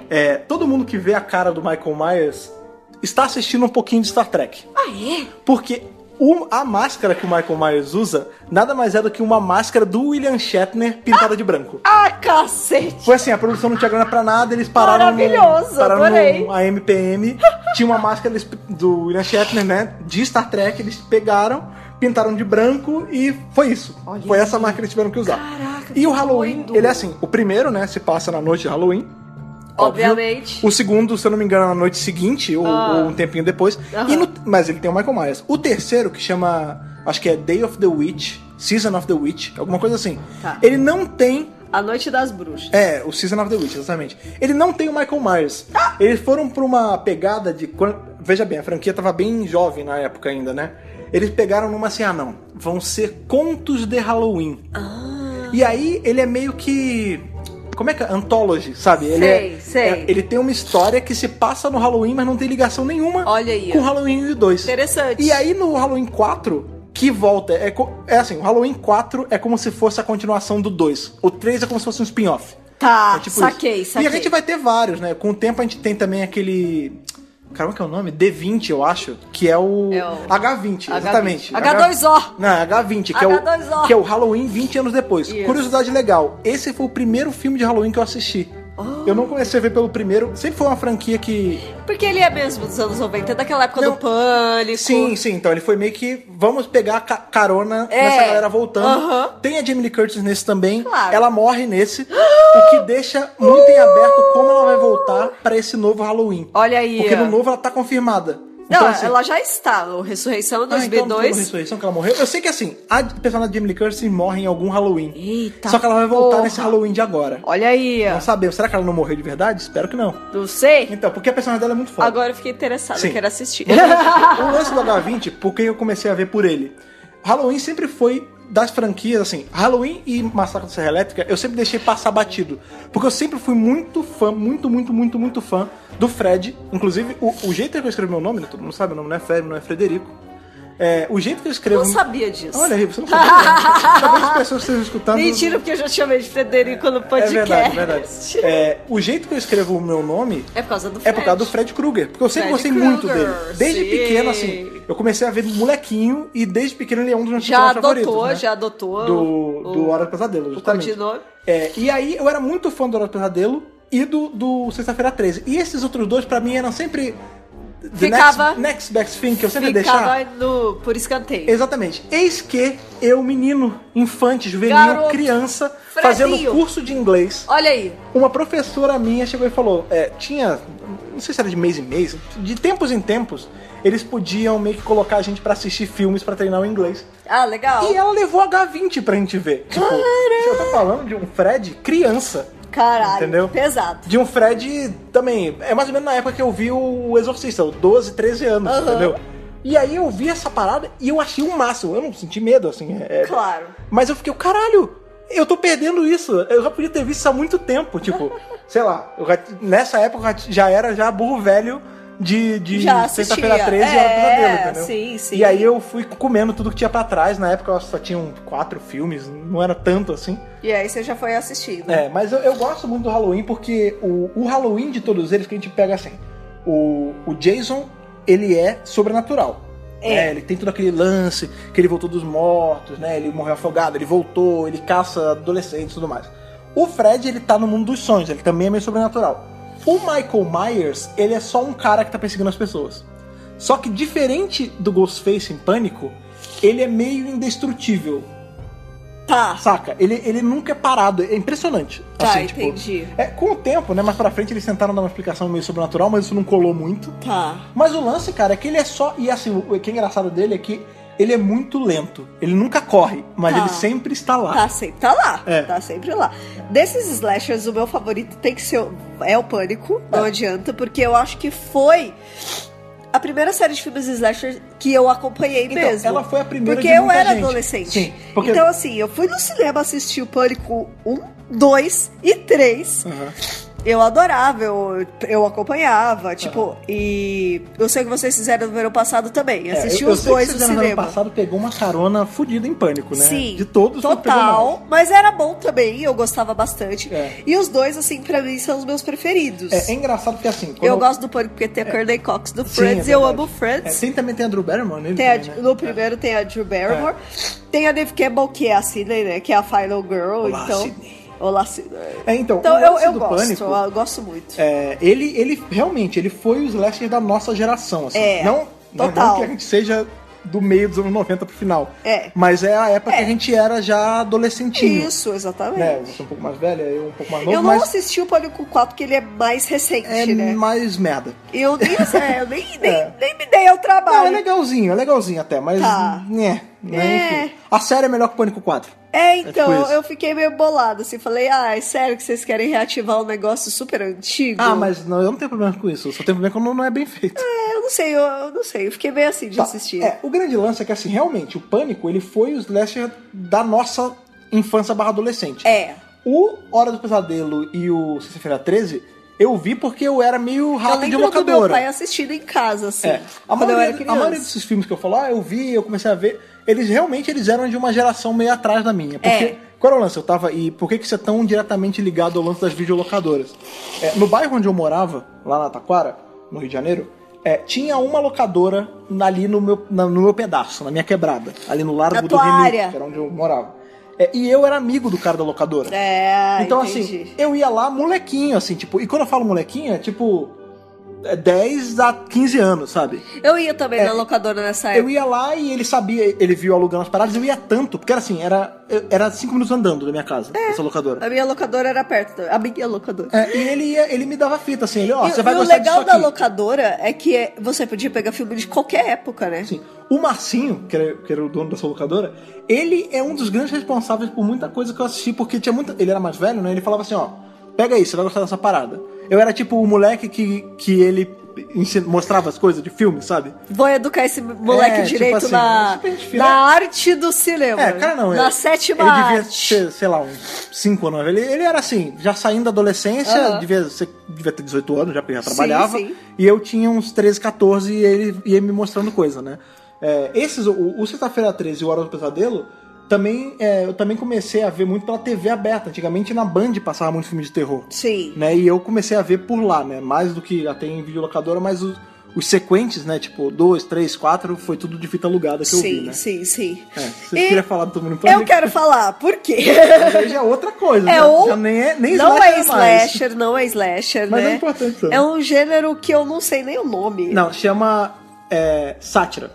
Todo mundo que vê a cara do Michael Myers está assistindo um pouquinho de Star Trek. Porque a máscara que o Michael Myers usa nada mais é do que uma máscara do William Shatner pintada de branco. Cacete! Foi assim, a produção não tinha grana pra nada, eles pararam Maravilhoso, adorei. A MPM, tinha uma máscara do William Shatner, né, de Star Trek, eles pegaram, pintaram de branco e foi isso. Foi essa máscara que eles tiveram que usar. Caraca, e o Halloween, ele é assim, o primeiro, né, se passa na noite de Halloween. Obviamente. O segundo, se eu não me engano, na noite seguinte, ou um tempinho depois. Mas ele tem o Michael Myers. O terceiro, que chama, acho que é Day of the Witch, Season of the Witch, alguma coisa assim. Tá. Ele não tem... A Noite das Bruxas. O Season of the Witch, exatamente. Ele não tem o Michael Myers. Eles foram pra uma pegada de... Veja bem, a franquia tava bem jovem na época ainda, né? Eles pegaram numa assim, vão ser contos de Halloween. E aí, ele é meio que... Como é que é? Anthology, sabe? Sei. Ele tem uma história que se passa no Halloween, mas não tem ligação nenhuma com o Halloween 2. Interessante. E aí no Halloween 4, que volta, assim, o Halloween 4 é como se fosse a continuação do 2. O 3 é como se fosse um spin-off. Tá, tipo saquei. E a gente vai ter vários, né? Com o tempo a gente tem também aquele... Caramba, que é o nome? D20, eu acho, que é o H20, exatamente. H2O. Não, H20, que é o Halloween 20 anos depois. Isso. Curiosidade legal, esse foi o primeiro filme de Halloween que eu assisti. Eu não comecei a ver pelo primeiro, sempre foi uma franquia que... Porque ele é mesmo dos anos 90, daquela época do Pânico. Sim, então ele foi meio que, vamos pegar carona nessa galera voltando. Tem a Jamie Lee Curtis nesse também, ela morre nesse, o que deixa muito em aberto como ela vai voltar pra esse novo Halloween. Olha aí. Porque no novo ela tá confirmada. Não, então, assim, ela já está no Ressurreição em 2002. Então no Ressurreição que ela morreu. Eu sei que assim, a personagem de Jamie Lee Curtis morre em algum Halloween. Eita, só que ela vai voltar nesse Halloween de agora. Olha aí. Não sabemos. Será que ela não morreu de verdade? Espero que não. Não sei. Então, porque a personagem dela é muito foda. Agora eu fiquei interessada, quero assistir. O lance do H20, porque eu comecei a ver por ele. Halloween sempre foi das franquias, assim, Halloween e Massacre da Serra Elétrica, eu sempre deixei passar batido. Porque eu sempre fui muito fã, muito fã do Fred. Inclusive, o jeito que eu escrevi meu nome, né, todo mundo sabe, o nome não é Fred, não é Frederico. O jeito que eu escrevo... Eu não sabia disso. Olha aí, você não sabia. Talvez as pessoas estejam escutando... Mentira, porque eu já chamei de Frederico no podcast. É verdade. O jeito que eu escrevo o meu nome... É por causa do Fred. É por causa do Fred Krueger. Porque eu sempre gostei muito dele. Desde pequeno, assim... Eu comecei a ver molequinho e desde pequeno ele é um dos meus personagens favoritos. Né? Já adotou. Do Hora do Pesadelo, justamente. Continuou. E aí eu era muito fã do Hora do Pesadelo e do Sexta-feira 13. E esses outros dois, pra mim, eram sempre... Next Best Thing, que eu sempre deixava. Ficava por escanteio. Exatamente. Eis que eu, menino, infante, juvenil, criança, fazendo curso de inglês. Olha aí. Uma professora minha chegou e falou, tinha, não sei se era de mês em mês, de tempos em tempos, eles podiam meio que colocar a gente pra assistir filmes pra treinar o inglês. Ah, legal. E ela levou H20 pra gente ver. Tipo, eu tô falando de um Fred criança. Caralho, entendeu? Pesado. De um Fred também, é mais ou menos na época que eu vi o Exorcista, 12, 13 anos, entendeu? E aí eu vi essa parada e eu achei o máximo, eu não senti medo, assim. Claro. Mas eu fiquei, caralho, eu tô perdendo isso, eu já podia ter visto isso há muito tempo, tipo, sei lá, nessa época já era burro velho de Sexta-feira 13 e Hora do Pesadelo, entendeu? Sim. E aí eu fui comendo tudo que tinha pra trás. Na época eu só tinham 4 filmes, não era tanto assim. E aí você já foi assistindo. Mas eu gosto muito do Halloween porque o Halloween de todos eles que a gente pega assim, o Jason, ele é sobrenatural. Ele tem todo aquele lance que ele voltou dos mortos, né? Ele morreu afogado, ele voltou, ele caça adolescentes e tudo mais. O Fred, ele tá no mundo dos sonhos, ele também é meio sobrenatural. O Michael Myers, ele é só um cara que tá perseguindo as pessoas. Só que diferente do Ghostface em Pânico, ele é meio indestrutível. Tá. Saca? Ele nunca é parado. É impressionante. Tá, assim, entendi. Com o tempo, né? Mais pra frente eles tentaram dar uma explicação meio sobrenatural, mas isso não colou muito. Tá. Mas o lance, cara, é que ele é só... E assim, o que é engraçado dele é que ele é muito lento. Ele nunca corre, mas ele sempre está lá. Tá sempre lá. Desses slashers, o meu favorito tem que ser o Pânico. Não adianta, porque eu acho que foi a primeira série de filmes slashers que eu acompanhei mesmo. Ela foi a primeira porque de muita eu era gente. Adolescente. Sim, porque... Então, assim, eu fui no cinema assistir o Pânico 1, 2 e 3. Eu adorava, eu acompanhava, tipo, e eu sei que vocês fizeram no verão passado também. Assisti os dois no cinema. No ano passado pegou uma carona fodida em Pânico, né? Sim, de todos, total. Mas era bom também, eu gostava bastante. E os dois, assim, pra mim, são os meus preferidos. É engraçado porque, assim... Eu gosto do Pânico porque tem a Courtney Cox do Friends, e eu amo Friends. Também tem a Drew Barrymore nele. No primeiro tem a Drew Barrymore. Tem a Neve Campbell, que é a Sidney, né? Que é a Final Girl. Olá, então... Sidney. Olá, Sidney. Então eu gosto, Pânico, eu gosto muito. Ele realmente, ele foi o slasher da nossa geração, assim. Não que a gente seja do meio dos anos 90 pro final. Mas é a época que a gente era já adolescentinho. Isso, exatamente. Né? Você é um pouco mais velha, eu um pouco mais novo. Eu não assisti o Pânico 4, porque ele é mais recente, né? É mais merda. Eu nem me dei ao trabalho. Não, é legalzinho até, mas... Enfim. A série é melhor que o Pânico 4. Então, eu fiquei meio bolada, assim, falei, é sério que vocês querem reativar um negócio super antigo? Mas não, eu não tenho problema com isso, eu só tenho problema quando não é bem feito. Eu não sei, eu fiquei meio assim de assistir. O grande lance é que, assim, realmente, o Pânico, ele foi o slasher da nossa infância / adolescente. O Hora do Pesadelo e o Sexta-feira 13... Eu vi porque eu era meio rato de locadora. Eu lembro do meu pai assistindo em casa, assim. A maioria desses filmes que eu falo, eu vi, eu comecei a ver, eles eram de uma geração meio atrás da minha. Porque, qual era o lance? E por que isso é tão diretamente ligado ao lance das videolocadoras? No bairro onde eu morava, lá na Taquara, no Rio de Janeiro, tinha uma locadora ali no meu pedaço, na minha quebrada. Ali no Largo do Remy, que era onde eu morava. E eu era amigo do cara da locadora. Então, entendi. Assim, eu ia lá molequinho, assim, tipo... E quando eu falo molequinho, é tipo... 10 a 15 anos, sabe? Eu ia também na locadora nessa época. Eu ia lá e ele sabia, ele viu alugando as paradas, eu ia tanto, porque era assim, era 5 minutos andando da minha casa, essa locadora. A minha locadora era perto, a minha locadora. E ele me dava fita, assim, você vai gostar disso aqui. O legal da locadora é que você podia pegar filme de qualquer época, né? Sim. O Marcinho, que era o dono da sua locadora, ele é um dos grandes responsáveis por muita coisa que eu assisti, porque tinha muita... Ele era mais velho, né? Ele falava assim, pega aí, você vai gostar dessa parada. Eu era tipo o moleque que ele mostrava as coisas de filme, sabe? Vou educar esse moleque direito tipo assim, na arte do cinema. Cara, não. Na sétima arte. Ele devia ter, sei lá, uns 5 anos. Ele era assim, já saindo da adolescência, devia ter 18 anos, já trabalhava. Sim. E eu tinha uns 13, 14 e ele ia me mostrando coisa, né? O Sexta-feira 13 e o Hora do Pesadelo, eu também comecei a ver muito pela TV aberta. Antigamente na Band passava muito filme de terror. Sim. Né? E eu comecei a ver por lá, né? Mais do que até em videolocadora, mas os sequentes, né? Tipo, 2, 3, 4, foi tudo de fita alugada que eu vi, né? Sim. Você queria falar do Todo Mundo em Pânico? Eu quero falar, por quê? Mas aí já é outra coisa, né? Já nem não é slasher, não é slasher, mas né? É importante também. É um gênero que eu não sei nem o nome. Não, chama sátira.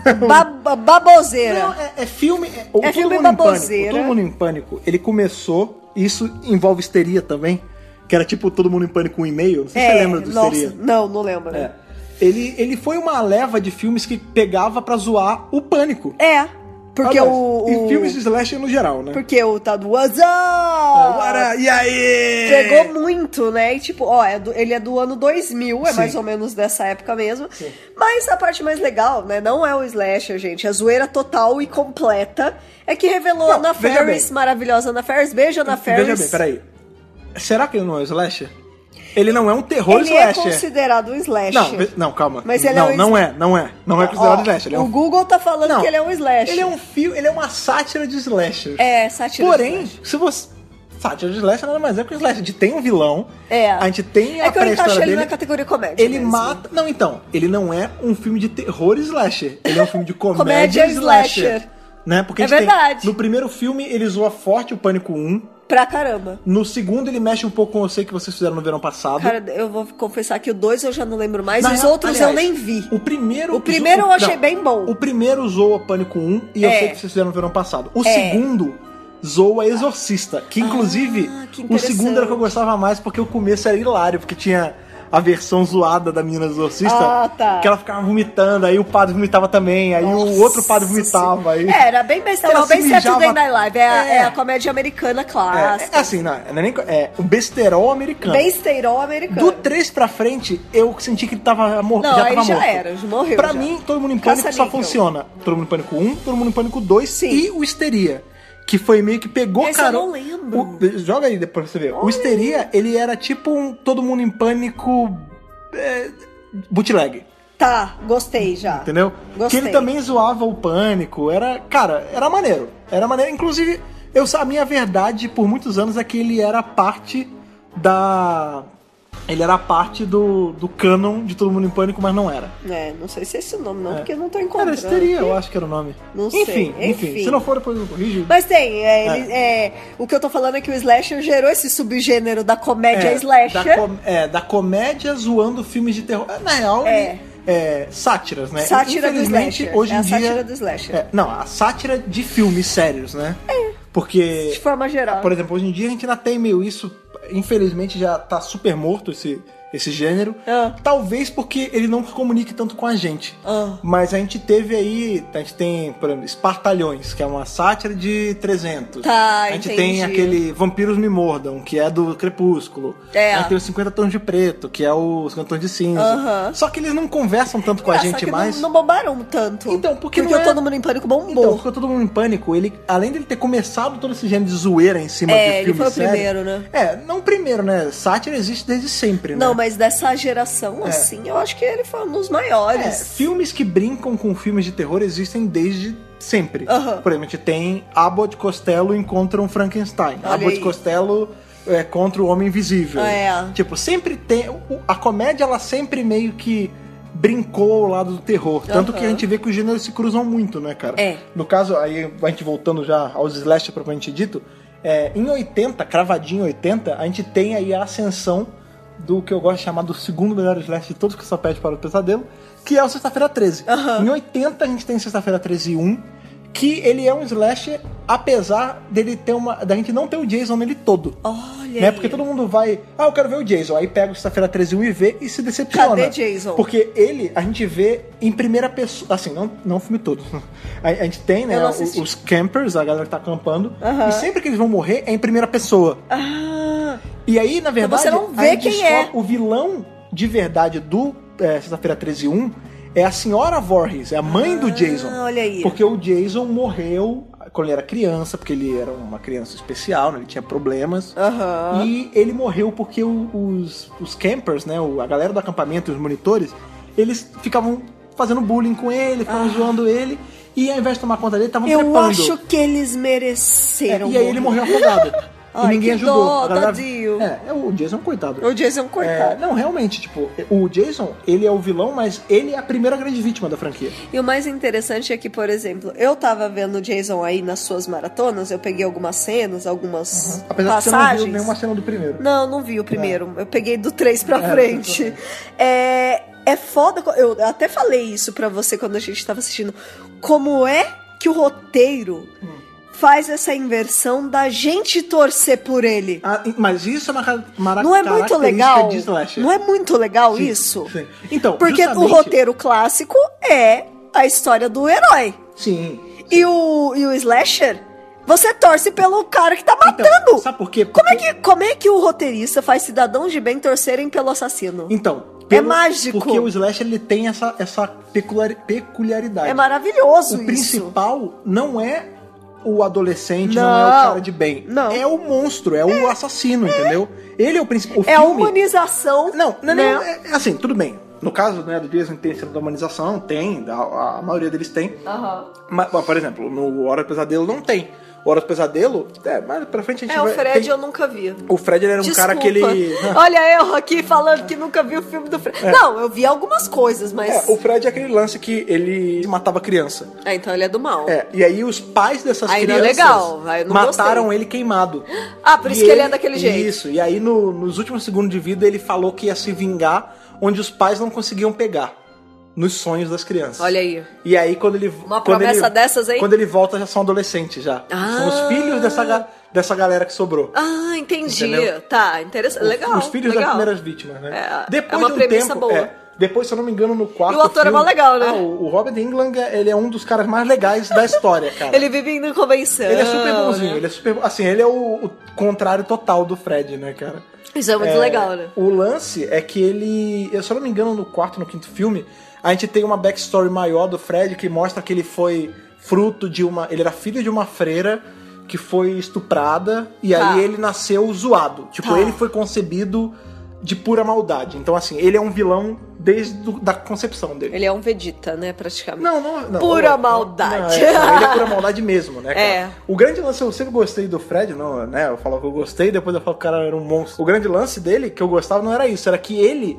Baboseira. Não, é filme. Filme baboseira. Todo Mundo em Pânico, ele começou. Isso envolve histeria também. Que era tipo Todo Mundo em Pânico, um e-mail. Não sei se você lembra do histeria. Não lembro. Ele foi uma leva de filmes que pegava pra zoar o pânico. Porque E filmes de slasher no geral, né? Porque o tal do What's Up? E aí? Pegou muito, né? E tipo, ele é do ano 2000, é mais ou menos dessa época mesmo. Sim. Mas a parte mais legal, né? Não é o slasher, gente. A zoeira total e completa é que revelou Ana Faris, maravilhosa Ana Faris. Beijo, Ana Faris. Veja bem, peraí. Será que ele não é o slasher? Ele não é um terror slasher. Ele é considerado um slasher. Não, calma. Mas ele não é considerado slasher. O Google tá falando que ele é um slasher. Ele é uma sátira de slasher. Sátira Porém, de slasher. Se você... Sátira de slasher nada mais é que o slasher. A gente tem um vilão, a gente tem a pré-história dele. É que eu encaixo ele na categoria comédia. Ele mata... Não, então, ele não é um filme de terror slasher. Ele é um filme de comédia slasher. Né? Porque verdade. No primeiro filme, ele zoa forte o Pânico 1. Pra caramba. No segundo, ele mexe um pouco com o sei que vocês fizeram no verão passado. Cara, eu vou confessar que o 2 eu já não lembro mais. Os outros eu nem vi. O primeiro eu achei bem bom. O primeiro zoa Pânico 1 e eu sei que vocês fizeram no verão passado. O segundo zoa Exorcista. Que inclusive, o segundo era o que eu gostava mais porque o começo era hilário. Porque tinha a versão zoada da menina exorcista, que ela ficava vomitando, aí o padre vomitava também, aí o outro padre vomitava. Aí... Era bem besterol, bem Saturday Night Live, é a comédia americana clássica. O besterol americano. Besterol americano. Do 3 pra frente, eu senti que ele tava morto. Não, já tava já morto. era, já morreu. Pra mim, Todo Mundo em Pânico só funciona Todo Mundo em Pânico 1, Todo Mundo em Pânico 2 e o Histeria. Que foi meio que pegou, cara. Eu não lembro. Joga aí depois pra você ver. O Histeria, ele era tipo um Todo Mundo em Pânico bootleg. Tá, gostei já. Entendeu? Gostei. Que ele também zoava o Pânico. Era maneiro. Era maneiro. Inclusive, a minha verdade por muitos anos é que ele era parte da... Ele era parte do canon de Todo Mundo em Pânico, mas não era. Não sei se é esse o nome, não, porque eu não tô encontrando. Era Histeria, eu acho que era o nome. Não sei. Enfim. Se não for, depois eu corrijo. Mas tem, o que eu tô falando é que o slasher gerou esse subgênero da comédia slasher. Da comédia zoando filmes de terror. Na real, sátiras, né? Sátira do slasher. Hoje em dia, a sátira do slasher. A sátira de filmes sérios, né? Porque... De forma geral. Por exemplo, hoje em dia a gente ainda tem meio isso... Infelizmente já tá super morto esse gênero. Talvez porque ele não se comunique tanto com a gente. Mas a gente tem, por exemplo, Espartalhões, que é uma sátira de 300. Tá, a gente tem aquele Vampiros Me Mordam, que é do Crepúsculo. A gente tem os 50 Tons de Preto, que é os 50 Tons de Cinza. Só que eles não conversam tanto com a gente mais. Não bombaram tanto. Então, porque Todo Mundo em Pânico bombou. Então, porque Todo Mundo em Pânico, ele, além dele ter começado todo esse gênero de zoeira em cima de filmes ele foi o sérios, primeiro, né? Não o primeiro, né? Sátira existe desde sempre, né? Não, mas dessa geração, assim, eu acho que ele foi um dos maiores. Filmes que brincam com filmes de terror existem desde sempre. Por exemplo, a gente tem Abbott e Costello encontram Frankenstein. Abbott e Costello contra o Homem Invisível. Tipo, sempre tem... A comédia, ela sempre meio que brincou ao lado do terror. Tanto que a gente vê que os gêneros se cruzam muito, né, cara? No caso, aí a gente voltando já aos slasher propriamente dito, em 80, cravadinho em 80, a gente tem aí a ascensão do que eu gosto de chamar do segundo melhor slash de todos que só pede para o pesadelo, que é o Sexta-feira 13. Em 80 a gente tem Sexta-feira 13-1, que ele é um slasher, apesar dele ter da gente não ter o Jason nele todo. Olha, né? Porque todo mundo vai, eu quero ver o Jason. Aí pega o Sexta-feira 13-1 e vê e se decepciona. Cadê Jason? Porque a gente vê em primeira pessoa, assim, não o filme todo. A gente tem, né, os campers, a galera que tá acampando, e sempre que eles vão morrer é em primeira pessoa. E aí, na verdade, então você não vê quem é. O vilão de verdade do Sexta-feira 13-1 é a senhora Voorhees, é a mãe do Jason. Olha aí. Porque o Jason morreu quando ele era criança, porque ele era uma criança especial, né? Ele tinha problemas. E ele morreu porque os campers, né? A galera do acampamento, os monitores, eles ficavam fazendo bullying com ele, ficavam zoando ele. E ao invés de tomar conta dele, estavam trepando. Eu acho que eles mereceram. E aí ele morreu afogado. E ninguém ajudou. Dó, tadinho. O Jason é um coitado. O Jason é um coitado. Não, realmente, tipo, o Jason, ele é o vilão, mas ele é a primeira grande vítima da franquia. E o mais interessante é que, por exemplo, eu tava vendo o Jason aí nas suas maratonas, eu peguei algumas cenas, algumas Apesar passagens. que você não viu nenhuma cena do primeiro. Não vi o primeiro. Eu peguei do 3 pra frente. É foda, eu até falei isso pra você quando a gente tava assistindo. Como é que o roteiro faz essa inversão da gente torcer por ele? Mas isso é uma não é muito legal de slasher. Não é muito legal sim, isso? Sim. Então, porque justamente... o roteiro clássico é a história do herói. Sim. E o slasher, você torce pelo cara que tá matando. Então, sabe por quê? Como é que o roteirista faz cidadãos de bem torcerem pelo assassino? Então... é mágico. Porque o slasher, ele tem essa peculiaridade. É maravilhoso isso. O principal não é o adolescente, não é o cara de bem. Não. É o monstro, é o assassino, entendeu? Ele é o principal. É a humanização. Não é assim, tudo bem. No caso, né, do Jason tem cena da humanização, tem, a maioria deles tem. Mas, por exemplo, no Hora do Pesadelo não tem. O Hora do Pesadelo, mais pra frente a gente vai... o Fred eu nunca vi. O Fred, ele era um cara que ele... Olha eu aqui falando que nunca vi o filme do Fred. Não, eu vi algumas coisas, mas... o Fred é aquele lance que ele matava criança. Então ele é do mal. E aí os pais dessas crianças... Não é legal. Não mataram gostei. ele queimado. Por isso que ele é daquele jeito. Isso, e aí nos últimos segundos de vida ele falou que ia se vingar onde os pais não conseguiam pegar. Nos sonhos das crianças. Olha aí. E aí quando ele... Uma promessa dessas, hein? Quando ele volta já são adolescentes já. São os filhos dessa galera que sobrou. Entendi. Entendeu? Tá, interessante. Legal. Os filhos das primeiras vítimas, né? Depois é uma de um premissa tempo, boa. Depois, se eu não me engano, no quarto E o ator filme, é mó legal, né? O Robert Englund, ele é um dos caras mais legais da história, cara. Ele vive indo em convenção. Ele é super bonzinho, ele é super... Assim, ele é o contrário total do Fred, né, cara? Isso é muito legal, né? O lance é que ele... Se eu não me engano, no quarto, no quinto filme, a gente tem uma backstory maior do Fred que mostra que ele foi fruto de uma... Ele era filho de uma freira que foi estuprada e aí ele nasceu zoado. Tipo, ele foi concebido de pura maldade. Então, assim, ele é um vilão desde da concepção dele. Ele é um Vegeta, né, praticamente. Não. Pura maldade. Ele é pura maldade mesmo, né, cara? É. O grande lance, eu sempre gostei do Fred, não, né? Eu falo que eu gostei, depois eu falo que o cara era um monstro. O grande lance dele, que eu gostava, não era isso. Era que ele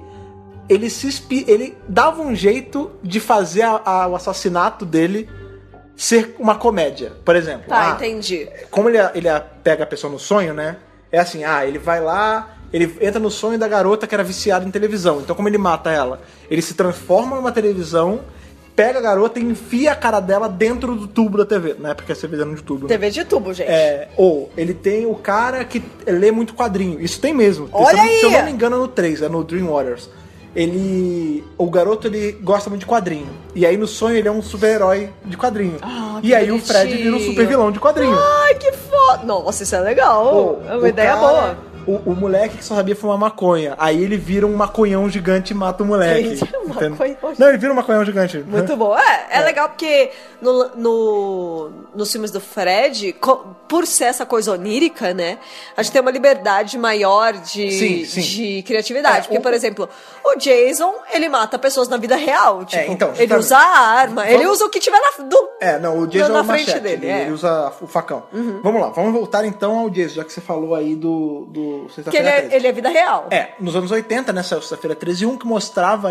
dava um jeito de fazer o assassinato dele ser uma comédia. Por exemplo. Entendi. Como ele pega a pessoa no sonho, né? É assim, ele vai lá... Ele entra no sonho da garota que era viciada em televisão. Então, como ele mata ela? Ele se transforma numa televisão, pega a garota e enfia a cara dela dentro do tubo da TV. Na época a TV era de tubo, né? TV de tubo, gente. Ou ele tem o cara que lê muito quadrinho. Isso tem mesmo. Olha aí! Se eu não me engano, no 3, é no Dream Waters. O garoto, ele gosta muito de quadrinho. E aí no sonho ele é um super-herói de quadrinho. E aí bonitinho. o Fred vira um super vilão de quadrinho. Ai, que foda! Nossa, isso é legal. É uma ideia boa. O moleque que só sabia fumar maconha. Aí ele vira um maconhão gigante e mata o moleque. Não, ele vira um maconhão gigante. Muito bom. É legal porque nos filmes do Fred, por ser essa coisa onírica, né? A gente tem uma liberdade maior de criatividade. Porque, por exemplo, o Jason, ele mata pessoas na vida real. Tipo, então, ele usa a arma, ele usa o que tiver o Jason na é o frente machete, dele. Ele usa o facão. Vamos lá, vamos voltar então ao Jason, já que você falou aí do que ele é vida real. Nos anos 80, né, saiu Sexta-feira 13-1, que mostrava aí, a gente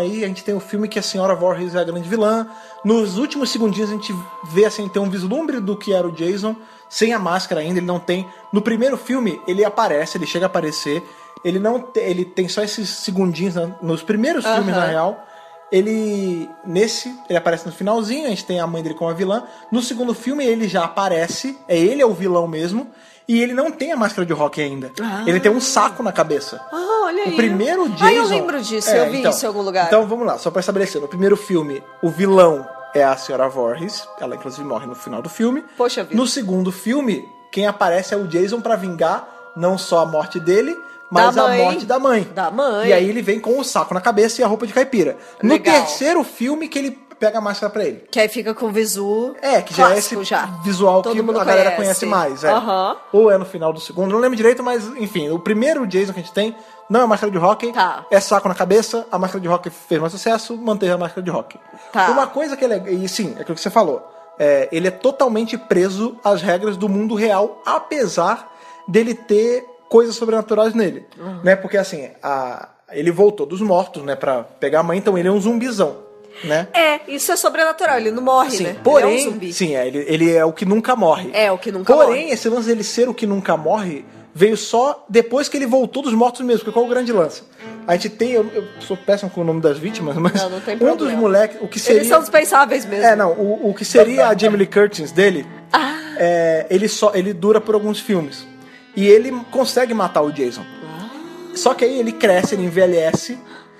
tem o filme que a senhora Voorhees é a grande vilã. Nos últimos segundinhos a gente vê, assim, tem um vislumbre do que era o Jason, sem a máscara ainda, ele não tem... No primeiro filme, ele aparece, ele chega a aparecer, ele tem só esses segundinhos nos primeiros filmes, na real. Ele aparece no finalzinho, a gente tem a mãe dele como a vilã. No segundo filme, ele já aparece, ele é o vilão mesmo, e ele não tem a máscara de rock ainda. Ele tem um saco na cabeça. Olha aí. O primeiro Jason... eu lembro disso, eu vi isso em algum lugar. Então, vamos lá, só pra estabelecer. No primeiro filme, o vilão é a senhora Voorhees, ela inclusive morre no final do filme. Poxa vida. No segundo filme, quem aparece é o Jason pra vingar não só a morte dele, mas a morte da mãe. E aí ele vem com o saco na cabeça e a roupa de caipira. No terceiro filme que ele pega a máscara pra ele. Que aí fica com o visu que já é esse visual todo que mundo a galera conhece mais. Ou é no final do segundo, não lembro direito, mas enfim, o primeiro Jason que a gente tem não é máscara de rock, é saco na cabeça, a máscara de rock fez mais sucesso, manteve a máscara de rock. Uma coisa que e sim, é aquilo que você falou, ele é totalmente preso às regras do mundo real, apesar dele ter coisas sobrenaturais nele, né? Porque assim, ele voltou dos mortos, né, pra pegar a mãe, então ele é um zumbizão, né? Isso é sobrenatural, ele não morre, sim, né? Porém, ele é um zumbi. Sim, ele é o que nunca morre. É, o que nunca morre. Porém, esse lance dele ser o que nunca morre veio só depois que ele voltou dos mortos mesmo, porque qual é o grande lance? A gente tem, eu sou péssimo com o nome das vítimas, mas não tem problema. dos moleques, o que seria... Eles são dispensáveis mesmo. O que seria a Jamie Lee Curtis dele, ele dura por alguns filmes. E ele consegue matar o Jason. Só que aí ele cresce, ele envelhece.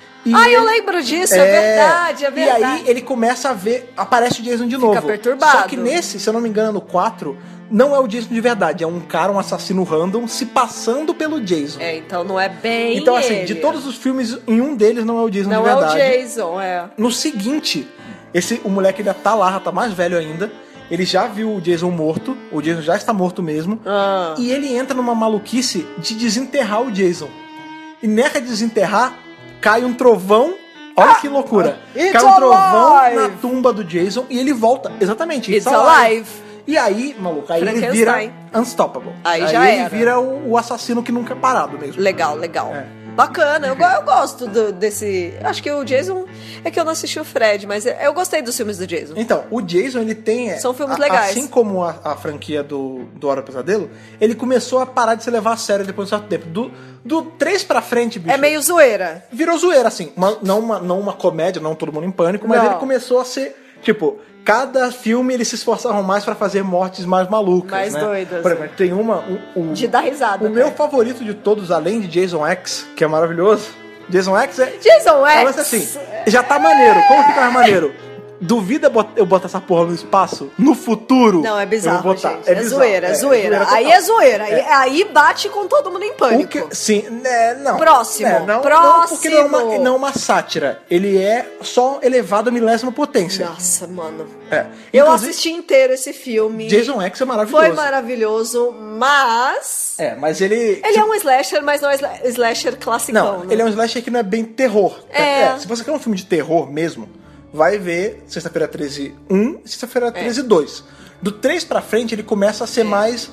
Eu lembro disso, é verdade. E aí ele começa a ver, aparece o Jason de novo. Fica perturbado. Só que nesse, se eu não me engano, no 4, não é o Jason de verdade. É um assassino random, se passando pelo Jason. Então não é bem Então assim, ele. de todos os filmes, em um deles não é o Jason não de verdade. Não é o Jason, No seguinte, o moleque ainda tá lá, tá mais velho ainda. Ele já viu o Jason morto, o Jason já está morto mesmo, e ele entra numa maluquice de desenterrar o Jason. E nessa de desenterrar, cai um trovão, olha que loucura, cai um trovão na tumba do Jason e ele volta, exatamente, It's alive. E aí, maluco, aí ele vira unstoppable. Aí já ele vira o assassino que nunca é parado mesmo. Legal. Bacana, eu gosto desse... Acho que o Jason... É que eu não assisti o Fred, mas eu gostei dos filmes do Jason. Então, o Jason, ele tem... São filmes legais. Assim como a franquia do Hora do Pesadelo, ele começou a parar de se levar a sério depois de um certo tempo. Do 3 pra frente, bicho... É meio zoeira. Virou zoeira, assim. Não uma comédia, não Todo Mundo em Pânico, mas ele começou a ser... Tipo, cada filme eles se esforçavam mais pra fazer mortes mais malucas, mais doidas. Por exemplo, tem de dar risada. O meu favorito de todos, além de Jason X, que é maravilhoso. Jason X é... Jason X! Mas assim, já tá maneiro. Como fica mais maneiro? Duvida eu botar essa porra no espaço? No futuro? Não, é bizarro, eu vou botar. gente. É zoeira, é zoeira. Aí é zoeira. Aí bate com Todo Mundo em Pânico. Sim, não. Próximo. Não, porque não é uma sátira. Ele é só elevado à milésima potência. Nossa, mano. Eu assisti inteiro esse filme. Jason X é maravilhoso. Foi maravilhoso, mas... mas ele... Ele é um slasher, mas não é slasher classicão, Não, ele é um slasher que não é bem terror. Se você quer um filme de terror mesmo... vai ver Sexta-feira 13 1 e Sexta-feira 13 2. Do 3 pra frente ele começa a ser mais...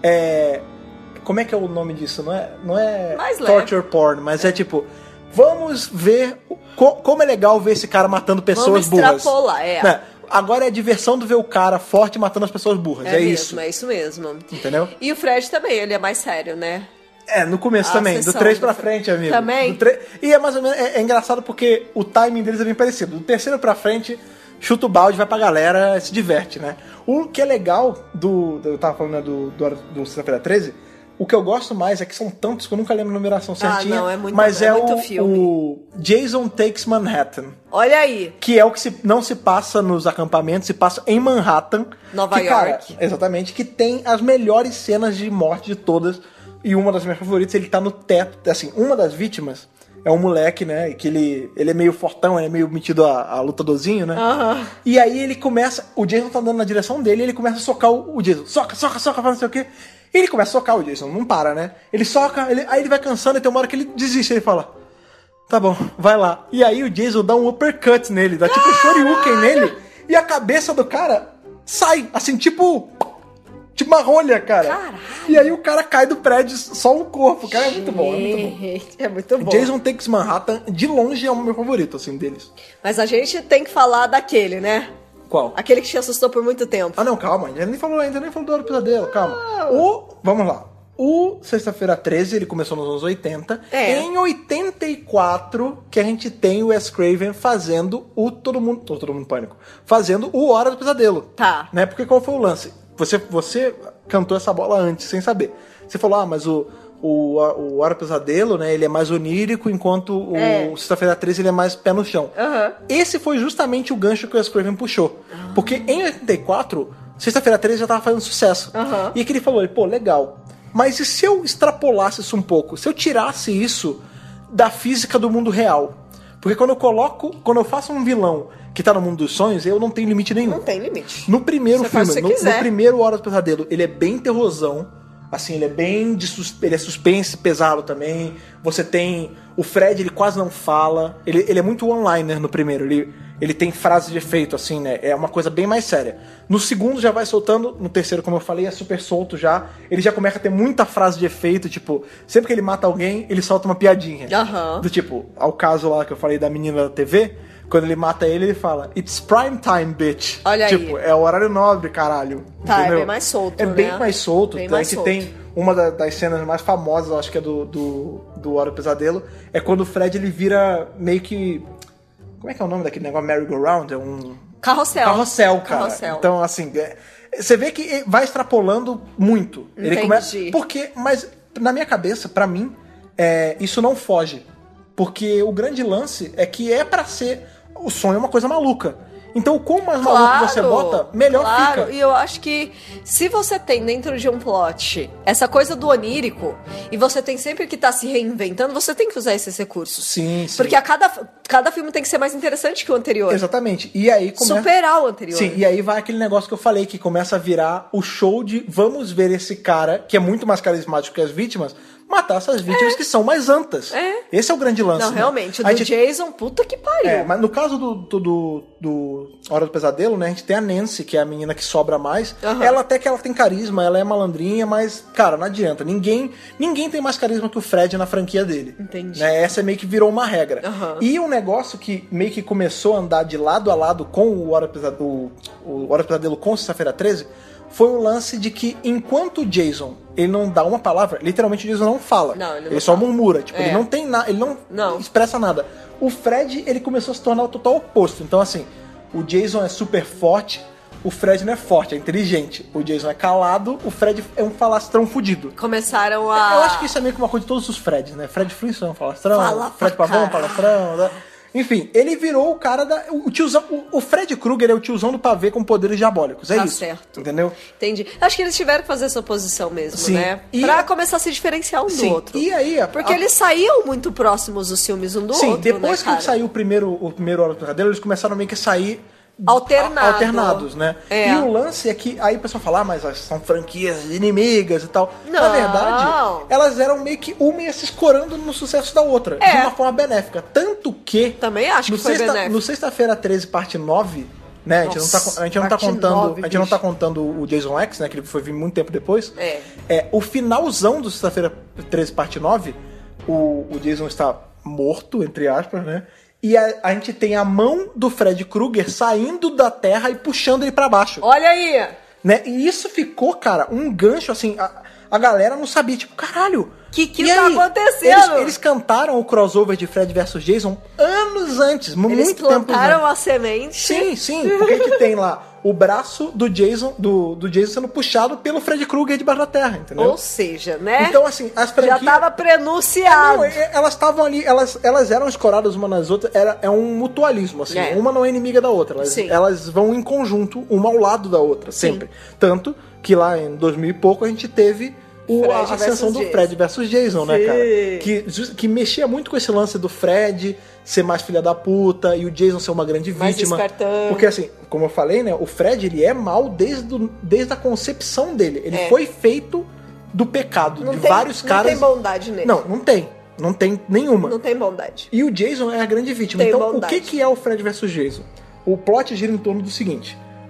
como é que é o nome disso? Não é mais torture porn, mas é tipo... Vamos ver como é legal ver esse cara matando pessoas burras. Vamos extrapolar, né? Agora é a diversão de ver o cara forte matando as pessoas burras. É isso. É isso mesmo. Entendeu? E o Fred também, ele é mais sério, né? No começo também, do 3 pra frente, amigo. Também? E é mais ou menos, é engraçado porque o timing deles é bem parecido. Do terceiro pra frente, chuta o balde, vai pra galera, se diverte, né? O que é legal eu tava falando do Sexta-feira 13, o que eu gosto mais é que são tantos que eu nunca lembro a numeração certinha. Não, é muito, mas muito filme. O Jason Takes Manhattan. Olha aí. Que é o que não se passa nos acampamentos, se passa em Manhattan. Nova York. Cara, exatamente, que tem as melhores cenas de morte de todas. E uma das minhas favoritas, ele tá no teto. Assim, uma das vítimas é um moleque, né? Que ele é meio fortão, ele é meio metido a lutadorzinho, né? E aí ele começa... O Jason tá andando na direção dele e ele começa a socar o Jason. Soca, fala não sei o quê. E ele começa a socar o Jason, não para, né? Ele soca, aí ele vai cansando e tem uma hora que ele desiste. Ele fala, tá bom, vai lá. E aí o Jason dá um uppercut nele, dá tipo um shoryuken nele. E a cabeça do cara sai, assim, tipo... Tipo uma rolha, cara. Caralho. E aí o cara cai do prédio, só o corpo. Cara, é muito bom, é muito bom. É muito bom. Jason Takes Manhattan, de longe, é o meu favorito, assim, deles. Mas a gente tem que falar daquele, né? Qual? Aquele que te assustou por muito tempo. Ah, não, calma. Ainda nem falou do Hora do Pesadelo, calma. Vamos lá. O Sexta-feira 13, ele começou nos anos 80. Em 84, que a gente tem o Wes Craven fazendo o Todo Mundo em Pânico. Fazendo o Hora do Pesadelo. Tá. Né? Porque qual foi o lance? Você cantou essa bola antes, sem saber. Você falou, mas o Hora do Pesadelo, né, ele é mais onírico, enquanto o Sexta-feira 13 ele é mais pé no chão. Esse foi justamente o gancho que o Wes Craven puxou. Porque em 84, Sexta-feira 13 já tava fazendo sucesso. E que ele falou, pô, legal. Mas e se eu extrapolasse isso um pouco? Se eu tirasse isso da física do mundo real? Porque quando eu faço um vilão que tá no mundo dos sonhos, eu não tenho limite nenhum. Não tem limite. No primeiro Você filme, no primeiro Hora do Pesadelo, ele é bem terrorzão. Assim, ele é bem ele é suspense pesado também. Você tem o Fred, ele quase não fala. Ele é muito one-liner no primeiro. Ele tem frases de efeito, assim, né? É uma coisa bem mais séria. No segundo já vai soltando. No terceiro, como eu falei, é super solto já. Ele já começa a ter muita frase de efeito. Tipo, sempre que ele mata alguém, ele solta uma piadinha. Do tipo, ao caso lá que eu falei da menina da TV. Quando ele mata ele fala, it's prime time, bitch. Olha tipo, aí. É o horário nobre, caralho. Tá, entendeu? é bem mais solto, É né? bem mais solto. Bem A mais gente solto. tem uma das cenas mais famosas, eu acho que é do Hora do Pesadelo, é quando o Fred, ele vira meio que... Como é que é o nome daquele negócio? Merry-go-round? É um... Carrossel, cara. Carrossel. Então, assim, você vê que vai extrapolando muito. Entendi. Ele começa... Mas, na minha cabeça, pra mim, isso não foge. Porque o grande lance é que é pra ser... O sonho é uma coisa maluca. Então, o quanto mais maluco você bota, melhor fica. E eu acho que se você tem dentro de um plot essa coisa do onírico, e você tem sempre que estar se reinventando, você tem que usar esses recursos. Sim, sim. Porque cada filme tem que ser mais interessante que o anterior. Exatamente. E aí começa... Superar o anterior. Sim, e aí vai aquele negócio que eu falei, que começa a virar o show de vamos ver esse cara, que é muito mais carismático que as vítimas, matar essas vítimas que são mais antas. Esse é o grande lance. Não, né? realmente, o do Jason, puta que pariu. Mas no caso do Hora do Pesadelo, né, a gente tem a Nancy, que é a menina que sobra mais. Ela até que ela tem carisma, ela é malandrinha, mas, cara, não adianta. Ninguém tem mais carisma que o Fred na franquia dele. Entendi. Né? Essa meio que virou uma regra. E um negócio que meio que começou a andar de lado a lado com o Hora do Pesadelo com Sexta-feira 13 foi o lance de que enquanto o Jason, ele não dá uma palavra, literalmente o Jason não fala. Ele só murmura, tipo, ele não tem nada, ele não expressa nada. O Fred, ele começou a se tornar o total oposto. Então, assim, o Jason é super forte, o Fred não é forte, é inteligente. O Jason é calado, o Fred é um falastrão fudido. Começaram a... Eu acho que isso é meio que uma coisa de todos os Freds, né? Fred Flintstone é um falastrão, Fred Pavão é um palastrão, né? Enfim, ele virou o cara o tiozão. O Fred Krueger é o tiozão do pavê com poderes diabólicos. É isso. Certo. Entendeu? Entendi. Acho que eles tiveram que fazer essa oposição mesmo, Sim. né? Pra começar a se diferenciar um do outro. E aí... Porque eles saíam muito próximos os filmes um do outro, Sim, depois né, que saiu o primeiro Hora do Pesadelo, eles começaram meio que a sair... alternados, né? E o lance é que aí o pessoal fala, mas são franquias inimigas e tal. Não. Na verdade, elas eram meio que uma ia se escorando no sucesso da outra, de uma forma benéfica. Tanto que... Também acho que foi benéfico. No Sexta-feira 13, parte 9, né? Nossa, a gente não tá contando o Jason X, né? Que ele foi vir muito tempo depois. O finalzão do Sexta-feira 13, parte 9, o Jason está morto, entre aspas, né? E a gente tem a mão do Fred Krueger saindo da terra e puxando ele pra baixo. Olha aí! Né? E isso ficou, cara, um gancho, assim... A galera não sabia, tipo, caralho... Que tá acontecendo? Eles cantaram o crossover de Fred vs Jason anos antes, muito tempo antes. Eles plantaram a semente. Sim, porque a gente tem lá o braço do Jason, do Jason sendo puxado pelo Fred Krueger debaixo da terra, entendeu? Ou seja, né? Então, assim, as franquias... Já tava prenunciado. Elas estavam ali, elas eram escoradas uma nas outras, é um mutualismo, assim. Uma não é inimiga da outra. Elas vão em conjunto, uma ao lado da outra, sempre. Tanto que lá em 2000 e pouco a gente teve... a ascensão do Fred versus Jason, né, cara? Que mexia muito com esse lance do Fred ser mais filha da puta e o Jason ser uma grande vítima. Porque, assim, como eu falei, né, o Fred, ele é mal desde a concepção dele. Ele foi feito do pecado de vários caras. Não tem bondade nele. Não tem. Não tem nenhuma. Não tem bondade. E o Jason é a grande vítima. Tem então, bondade. o que é o Fred versus Jason? O plot gira em torno do seguinte.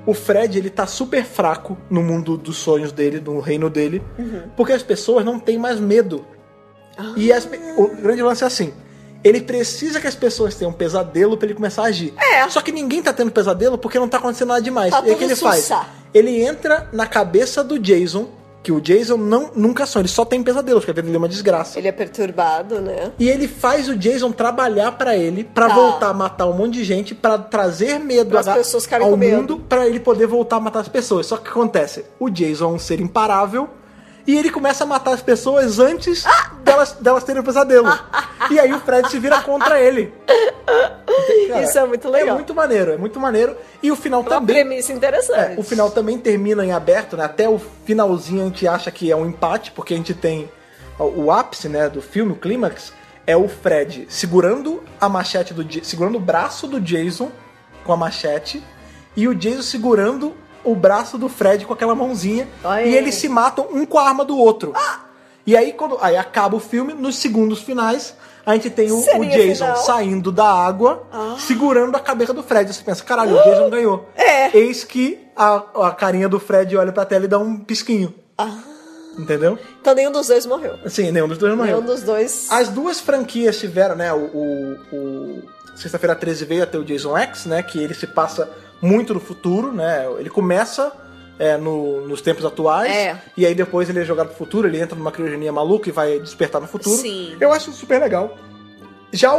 o Fred, ele tá super fraco no mundo dos sonhos dele, no reino dele, porque as pessoas não têm mais medo. E o grande lance é assim, ele precisa que as pessoas tenham um pesadelo pra ele começar a agir. Só que ninguém tá tendo pesadelo porque não tá acontecendo nada demais. Tá e aí o que ele faz? Ele entra na cabeça do Jason, que o Jason nunca sonha, ele só tem pesadelos, porque a vida dele é uma desgraça. Ele é perturbado, né? E ele faz o Jason trabalhar pra ele, pra voltar a matar um monte de gente, pra trazer medo ao mundo, pra ele poder voltar a matar as pessoas. Só que o que acontece? O Jason é um ser imparável, e ele começa a matar as pessoas antes delas terem um pesadelo. E aí o Fred se vira contra ele. Cara, isso é muito legal. É muito maneiro. E o final uma também... premissa interessante. O final também termina em aberto, né? Até o finalzinho a gente acha que é um empate, porque a gente tem o ápice, né, do filme, o clímax, é o Fred segurando a machete segurando o braço do Jason com a machete, e o Jason segurando o braço do Fred com aquela mãozinha. E eles se matam um com a arma do outro. E aí, aí acaba o filme, nos segundos finais, a gente tem o Jason saindo da água, segurando a cabeça do Fred. Você pensa, caralho, o Jason ganhou. Eis que a carinha do Fred olha pra tela e dá um pisquinho. Entendeu? Então nenhum dos dois morreu. Sim, nenhum dos dois morreu. Nenhum dos dois... As duas franquias tiveram, né, o Sexta-feira 13 veio até o Jason X, né, que ele se passa muito no futuro, né, ele começa nos tempos atuais, e aí depois ele é jogado pro futuro, ele entra numa criogenia maluca e vai despertar no futuro. Sim. Eu acho super legal. Já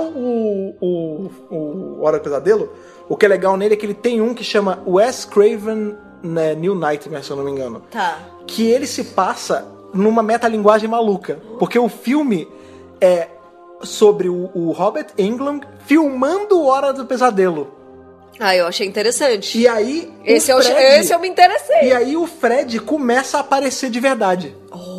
o Hora do Pesadelo, o que é legal nele é que ele tem um que chama Wes Craven, né, New Nightmare, se eu não me engano. Tá. Que ele se passa numa metalinguagem maluca, porque o filme é sobre o Robert Englund filmando Hora do Pesadelo. Eu achei interessante. E aí... Esse eu me interessei. E aí o Fred começa a aparecer de verdade.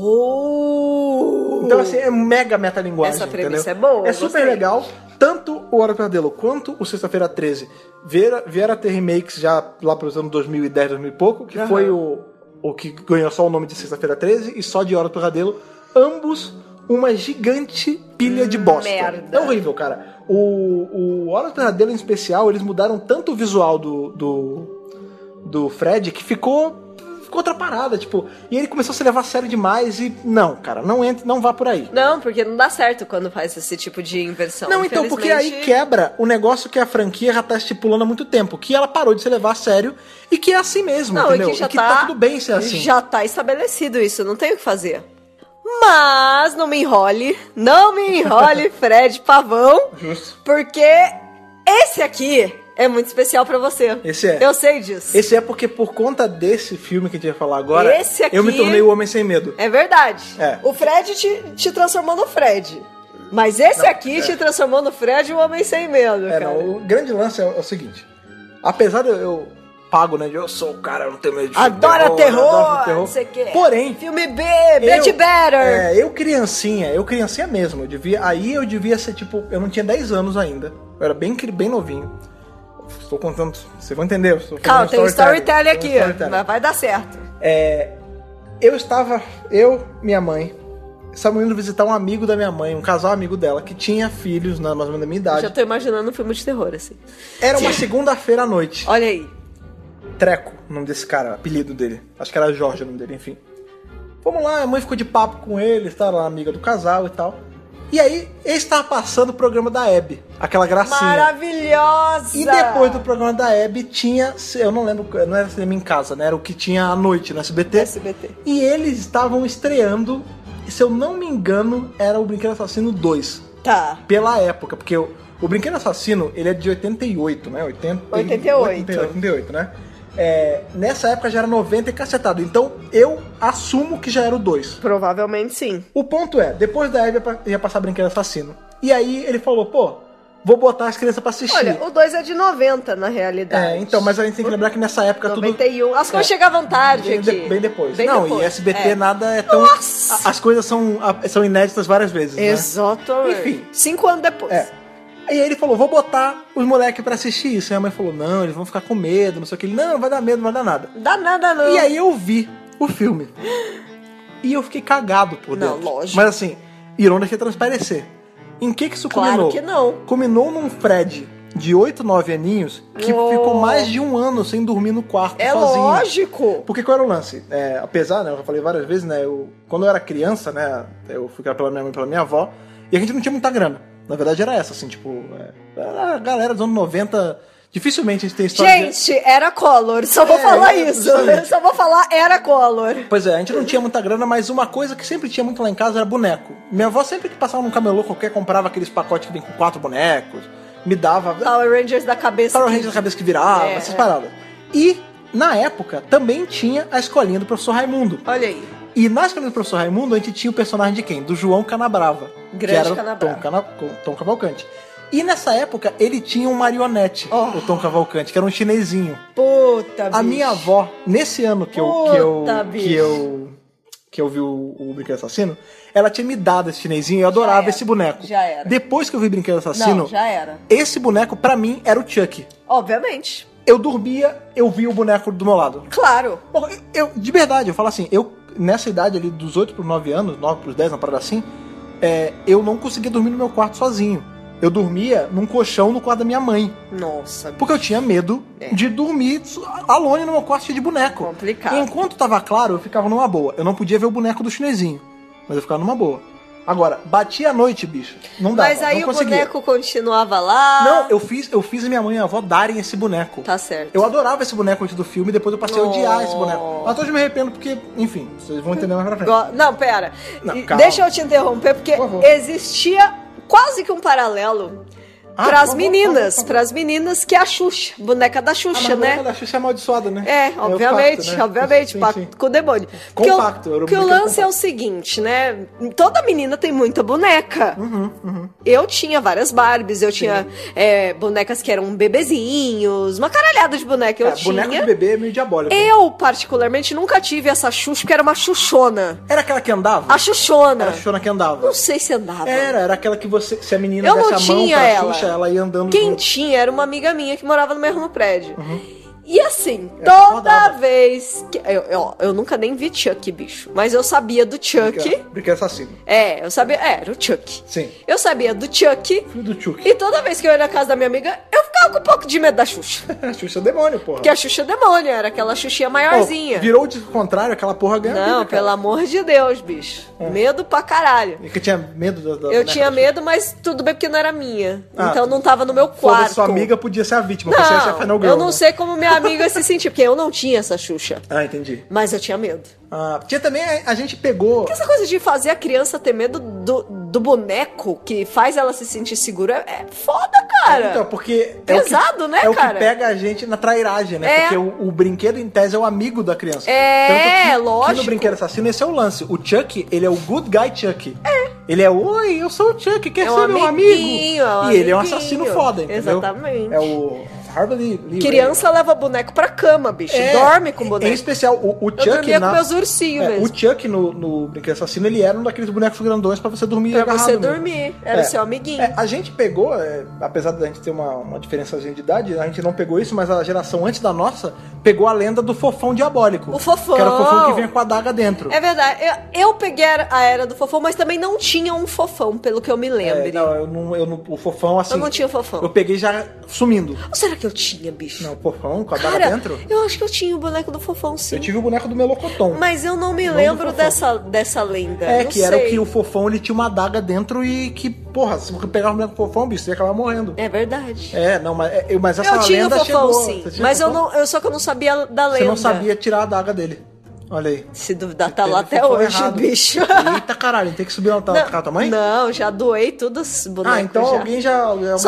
Então, assim, é mega metalinguagem. Essa premissa entendeu? é boa. É super legal. Tanto o Hora do Pesadelo quanto o Sexta-feira 13 vieram a ter remakes já lá pelos anos 2010, 2000 e pouco, que foi o que ganhou só o nome de Sexta-feira 13 e só de Hora do Pesadelo. Ambos uma gigante pilha de bosta. Merda. É horrível, cara. O Hora do Pesadelo em especial, eles mudaram tanto o visual do Fred que ficou outra parada, tipo, e ele começou a se levar a sério demais e não, cara, não vá por aí. Não, porque não dá certo quando faz esse tipo de inversão. Não, então, porque aí quebra o negócio que a franquia já tá estipulando há muito tempo, que ela parou de se levar a sério e que é assim mesmo, entendeu? E que tá tudo bem ser assim. Já tá estabelecido isso, não tem o que fazer. Mas não me enrole, Fred Pavão. Justo. Porque esse aqui é muito especial pra você. Esse é. Eu sei disso. Esse é porque por conta desse filme que a gente vai falar agora, esse aqui, eu me tornei o Homem Sem Medo. É verdade. É. O Fred te transformou no Fred. Mas esse aqui te transformou no Fred, o Homem Sem Medo, cara. Não, o grande lance é o seguinte. Apesar de eu pago, né? Eu sou o cara, eu não tenho medo de adoro terror, não sei o quê. Porém, filme B, Bad Better. Eu criancinha mesmo. Eu devia ser tipo, eu não tinha 10 anos ainda. Eu era bem novinho. Estou contando, vocês vão entender. Calma, tem um storytelling aqui, mas vai dar certo. Minha mãe, estávamos indo visitar um amigo da minha mãe, um casal amigo dela, que tinha filhos, mais ou menos da minha idade. Já tô imaginando um filme de terror, assim. Era uma segunda-feira à noite. Olha aí. Treco, o nome desse cara, apelido dele. Acho que era Jorge o nome dele, enfim. Vamos lá, a mãe ficou de papo com ele, estava amiga do casal e tal. E aí, ele estava passando o programa da Hebe, aquela gracinha. Maravilhosa! E depois do programa da Hebe tinha, eu não lembro, não era Cinema em Casa, né? Era o que tinha à noite no SBT. E eles estavam estreando, se eu não me engano, era o Brinquedo Assassino 2. Tá. Pela época, porque o Brinquedo Assassino, ele é de 88, né? 88, né? Nessa época já era 90 e cacetado. Então eu assumo que já era o 2. Provavelmente sim. O ponto é, depois da Hebe ia passar Brinquedo Assassino. E aí ele falou, pô, vou botar as crianças pra assistir. Olha, o 2 é de 90 na realidade. Então, mas a gente tem que lembrar que nessa época 91. tudo... As coisas chegavam tarde aqui. Bem depois. Bem não, depois. E SBT nada é tão... Nossa! As coisas são inéditas várias vezes, exatamente. Né? Enfim. 5 anos depois. E aí ele falou, vou botar os moleques pra assistir isso. E a mãe falou, não, eles vão ficar com medo, não sei o que. Ele, não vai dar medo, não vai dar nada. Dá nada, não. E aí eu vi o filme. E eu fiquei cagado por dentro. Não, lógico. Mas assim, Iron deixei transparecer. Em que isso claro culminou? Que não. Culminou num Fred de 8, 9 aninhos que ficou mais de um ano sem dormir no quarto sozinho. É lógico! Porque qual era o lance? Apesar, né, eu já falei várias vezes, né, quando eu era criança, né, eu fui criado pela minha mãe e pela minha avó, e a gente não tinha muita grana. Na verdade era essa, assim, tipo, a galera dos anos 90, dificilmente a gente tem história era Collor, só vou falar isso. Justamente. Só vou falar, era Collor. Pois é, a gente não tinha muita grana, mas uma coisa que sempre tinha muito lá em casa era boneco. Minha avó sempre que passava num camelô qualquer, comprava aqueles pacotes que vem com 4 bonecos, me dava... Power Rangers da cabeça. Power Rangers da cabeça que virava, essas paradas. E, na época, também tinha a escolinha do professor Raimundo. Olha aí. E na escolinha do professor Raimundo, a gente tinha o personagem de quem? Do João Canabrava. Grande que era Canabrava. Tom Cavalcante. E nessa época, ele tinha um marionete, o Tom Cavalcante, que era um chinesinho. Puta, bicho. A minha avó, nesse ano que eu vi o Brinquedo Assassino, ela tinha me dado esse chinesinho e eu adorava esse boneco. Já era. Depois que eu vi Brinquedo Assassino, já era. Esse boneco, pra mim, era o Chuck. Obviamente. Eu dormia, eu via o boneco do meu lado. Claro. De verdade, eu falo assim, nessa idade ali, dos 8 pros 9 anos, 9 pros 10, uma parada assim, eu não conseguia dormir no meu quarto sozinho. Eu dormia num colchão no quarto da minha mãe. Nossa. Porque eu tinha medo de dormir alone no meu quarto cheio de boneco. Complicado. E enquanto tava claro, eu ficava numa boa. Eu não podia ver o boneco do chinesinho, mas eu ficava numa boa. Agora, batia à noite, bicho. Não dava, mas aí não o conseguia. boneco continuava lá. Não, eu fiz a minha mãe e a avó darem esse boneco. Tá certo. Eu adorava esse boneco antes do filme, depois eu passei a odiar esse boneco. Mas hoje me arrependo porque, enfim, vocês vão entender mais pra frente. Não, pera. Não, calma. Deixa eu te interromper, porque existia quase que um paralelo pras meninas, que é a Xuxa, boneca da Xuxa, A né? boneca da Xuxa é amaldiçoada, né? Obviamente, obviamente. Pacto com o demônio. Compacto. Porque o lance é o seguinte, né? Toda menina tem muita boneca. Eu tinha várias Barbies, eu tinha bonecas que eram bebezinhos, uma caralhada de boneca eu tinha. Boneco de bebê é meio diabólico. Eu, particularmente, nunca tive essa Xuxa, porque era uma Xuxona. Era aquela que andava? A Xuxona. Era a Xuxona que andava. Não sei se andava. Era aquela que se a menina Eu desse não a mão tinha pra ela. Xuxa, ela ia andando Quem junto. tinha era uma amiga minha que morava no mesmo prédio. E assim, toda vez que... Eu nunca nem vi Chuck, bicho. Mas eu sabia do Chuck. Brinquedo Assassino. Eu sabia... Era o Chuck. Sim. Eu sabia do Chuck. Filho do Chuck. E toda vez que eu ia na casa da minha amiga, eu ficava com um pouco de medo da Xuxa. A Xuxa é demônio, porra. Porque a Xuxa é demônio, era aquela Xuxinha maiorzinha. Virou de contrário, aquela porra ganha Não, vida, pelo amor de Deus, bicho. Medo pra caralho. E que tinha medo da Eu tinha medo, mas tudo bem porque não era minha. Ah, então não tava no meu quarto. Sua amiga podia ser a vítima, você ia ser a Final Girl. Eu não sei como minha amiga se sentia, porque eu não tinha essa Xuxa. Ah, entendi. Mas eu tinha medo. Tinha também, a gente pegou... Porque essa coisa de fazer a criança ter medo do boneco que faz ela se sentir segura é foda, cara. Então, porque... Pesado, né, cara? É o cara? que pega a gente na trairagem, né? Porque o brinquedo, em tese, é o amigo da criança. Lógico. Que no Brinquedo Assassino, esse é o lance. O Chuck, ele é o good guy Chuck. Ele é, oi, eu sou o Chuck, quer ser meu amigo? E ele é um assassino foda, entendeu? Exatamente. É o Harvey Lee. Criança leva boneco pra cama, bicho. Dorme com boneco. Em especial, o Chuck... Eu dormia com meus ursinhos mesmo. O Chuck no Brinquedo Assassino, ele era um daqueles bonecos grandões pra você dormir pra agarrado você mesmo. dormir. Era o seu amiguinho. A gente pegou, apesar da gente ter uma diferençazinha de idade, a gente não pegou isso, mas a geração antes da nossa pegou a lenda do fofão diabólico. O fofão. Que era o fofão que vinha com a adaga dentro. É verdade. Eu peguei a era do fofão, mas também não tinha um fofão, pelo que eu me lembro. O fofão, assim... Eu não tinha o fofão. Eu peguei já sumindo. Ou será que eu tinha, bicho? Não, o fofão com a adaga dentro? Eu acho que eu tinha o boneco do fofão, sim. Eu tive o boneco do Melocoton. Mas eu não me lembro dessa lenda. Era o que o fofão, ele tinha uma adaga dentro e que, porra, se você pegar o boneco do fofão, bicho, você ia acabar morrendo. É verdade. Mas essa eu tinha lenda o fofão, chegou. sim. Mas só que eu não sabia da lenda. Você não sabia tirar a adaga dele. Olha aí. Se duvidar, tá lá até hoje, bicho. Eita caralho, tem que subir lá na tua mãe? Não, já doei todos os bonecos. Então alguém já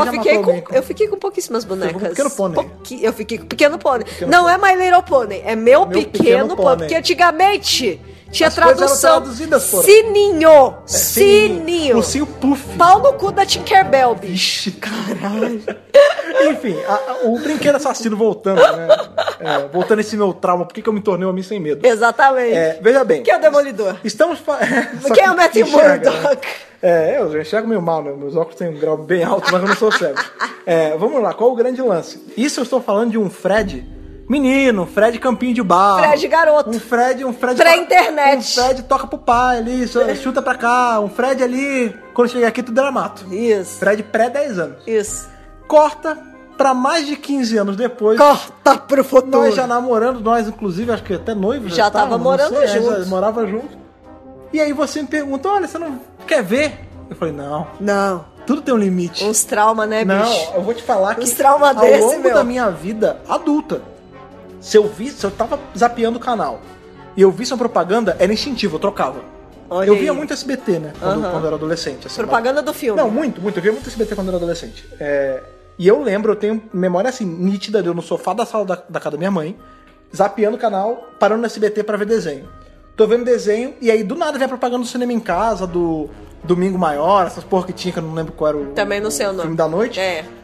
Eu fiquei com pouquíssimas bonecas. Pequeno Pônei. Eu fiquei com Pequeno Pônei. Não é My Little Pony, é meu pequeno Pônei. Porque antigamente tinha tradução. Sininho. Sininho. O Sil Puff. Pau no cu da Tinkerbell, bicho. Caralho. Enfim, o Brinquedo Assassino voltando, né? Voltando esse meu trauma, por que eu me tornei um homem sem medo? Exatamente. Veja bem. Quem é o Demolidor? Quem é o Matthew Murdock? Eu já enxergo meio mal, né? Meus óculos têm um grau bem alto, mas eu não sou cego. Vamos lá, qual o grande lance? Isso eu estou falando de um Fred... Menino, Fred Campinho de Barro. Fred garoto. Um Fred pré-internet. Um Fred toca pro pai ali, chuta pra cá. Um Fred ali, quando chegar aqui tudo era mato. Isso. Fred pré-10 anos. Isso. Corta pra mais de 15 anos depois... Corta pro futuro. Nós já namorando, nós inclusive, acho que até noivos. Já tava morando juntos. Morava junto. E aí você me pergunta, olha, você não quer ver? Eu falei, não. Não. Tudo tem um limite. Uns trauma, né, bicho? Não, eu vou te falar que trauma ao longo da minha vida adulta, se eu tava zapeando o canal e eu visse uma propaganda, era instintivo, eu trocava. Olha eu aí. via muito SBT, né? Quando eu era adolescente. Assim, propaganda do filme. Não, muito. Eu via muito SBT quando eu era adolescente. E eu lembro, eu tenho memória assim, nítida de eu no sofá da sala da casa da minha mãe, zapeando o canal, parando no SBT pra ver desenho. Tô vendo desenho, e aí do nada vem a propaganda do cinema em casa, do Domingo Maior, essas porra que tinha, que eu não lembro qual era Também não sei o nome. Filme da noite.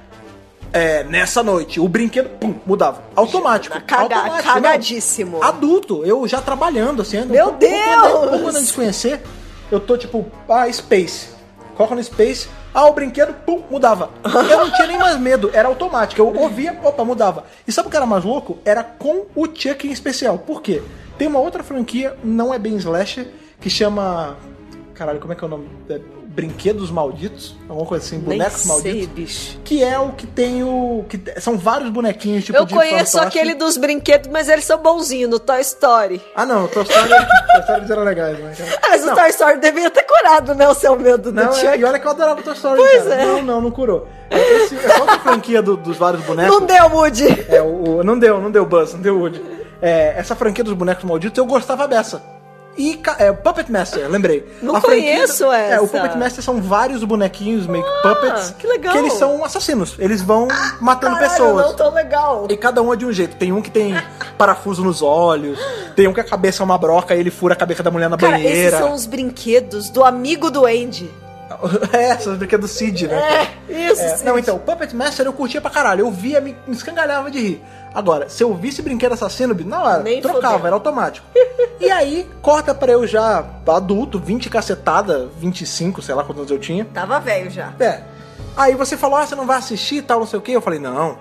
Nessa noite, o brinquedo, pum, mudava. Automático. Cagadíssimo. Não, adulto, eu já trabalhando, assim. Meu Deus! Pouco antes de conhecer, eu tô tipo, Space. Coloca no Space, o brinquedo, pum, mudava. Eu não tinha nem mais medo, era automático. Eu ouvia, opa, mudava. E sabe o que era mais louco? Era com o Chuck em especial. Por quê? Tem uma outra franquia, não é bem slasher, que chama... Caralho, como é que é o nome? Brinquedos Malditos? Alguma coisa assim, Bonecos Malditos. Bicho. Que é o que tem são vários bonequinhos, tipo, eu conheço aquele dos brinquedos, mas eles são bonzinhos, no Toy Story. Não, o Toy Story eram legais, né? Mas o Toy Story devia ter curado, né, o seu medo do Chuck. E olha que eu adorava o Toy Story, pois cara. é. Não curou. Essa outra franquia dos vários bonecos... Não deu, Woody. Não deu Buzz, não deu Woody. Essa franquia dos bonecos malditos, eu gostava dessa. E Puppet Master, lembrei. Não conheço essa. O Puppet Master são vários bonequinhos, meio que puppets. Que legal. Que eles são assassinos. Eles vão matando caralho, pessoas. Não tão legal. E cada um é de um jeito. Tem um que tem parafuso nos olhos. Tem um que a cabeça é uma broca e ele fura a cabeça da mulher na banheira. Esses são os brinquedos do amigo do Andy. São brinquedos do Cid, né? Isso. Não, então, o Puppet Master eu curtia pra caralho. Eu via, me escangalhava de rir. Agora, se eu visse brinquedo assassino, na hora, trocava, fodeu. Era automático. E aí, corta pra eu já adulto, 20 cacetada, 25, sei lá quantos anos eu tinha. Tava velho já. Aí você falou, você não vai assistir e tal, não sei o quê. Eu falei, não.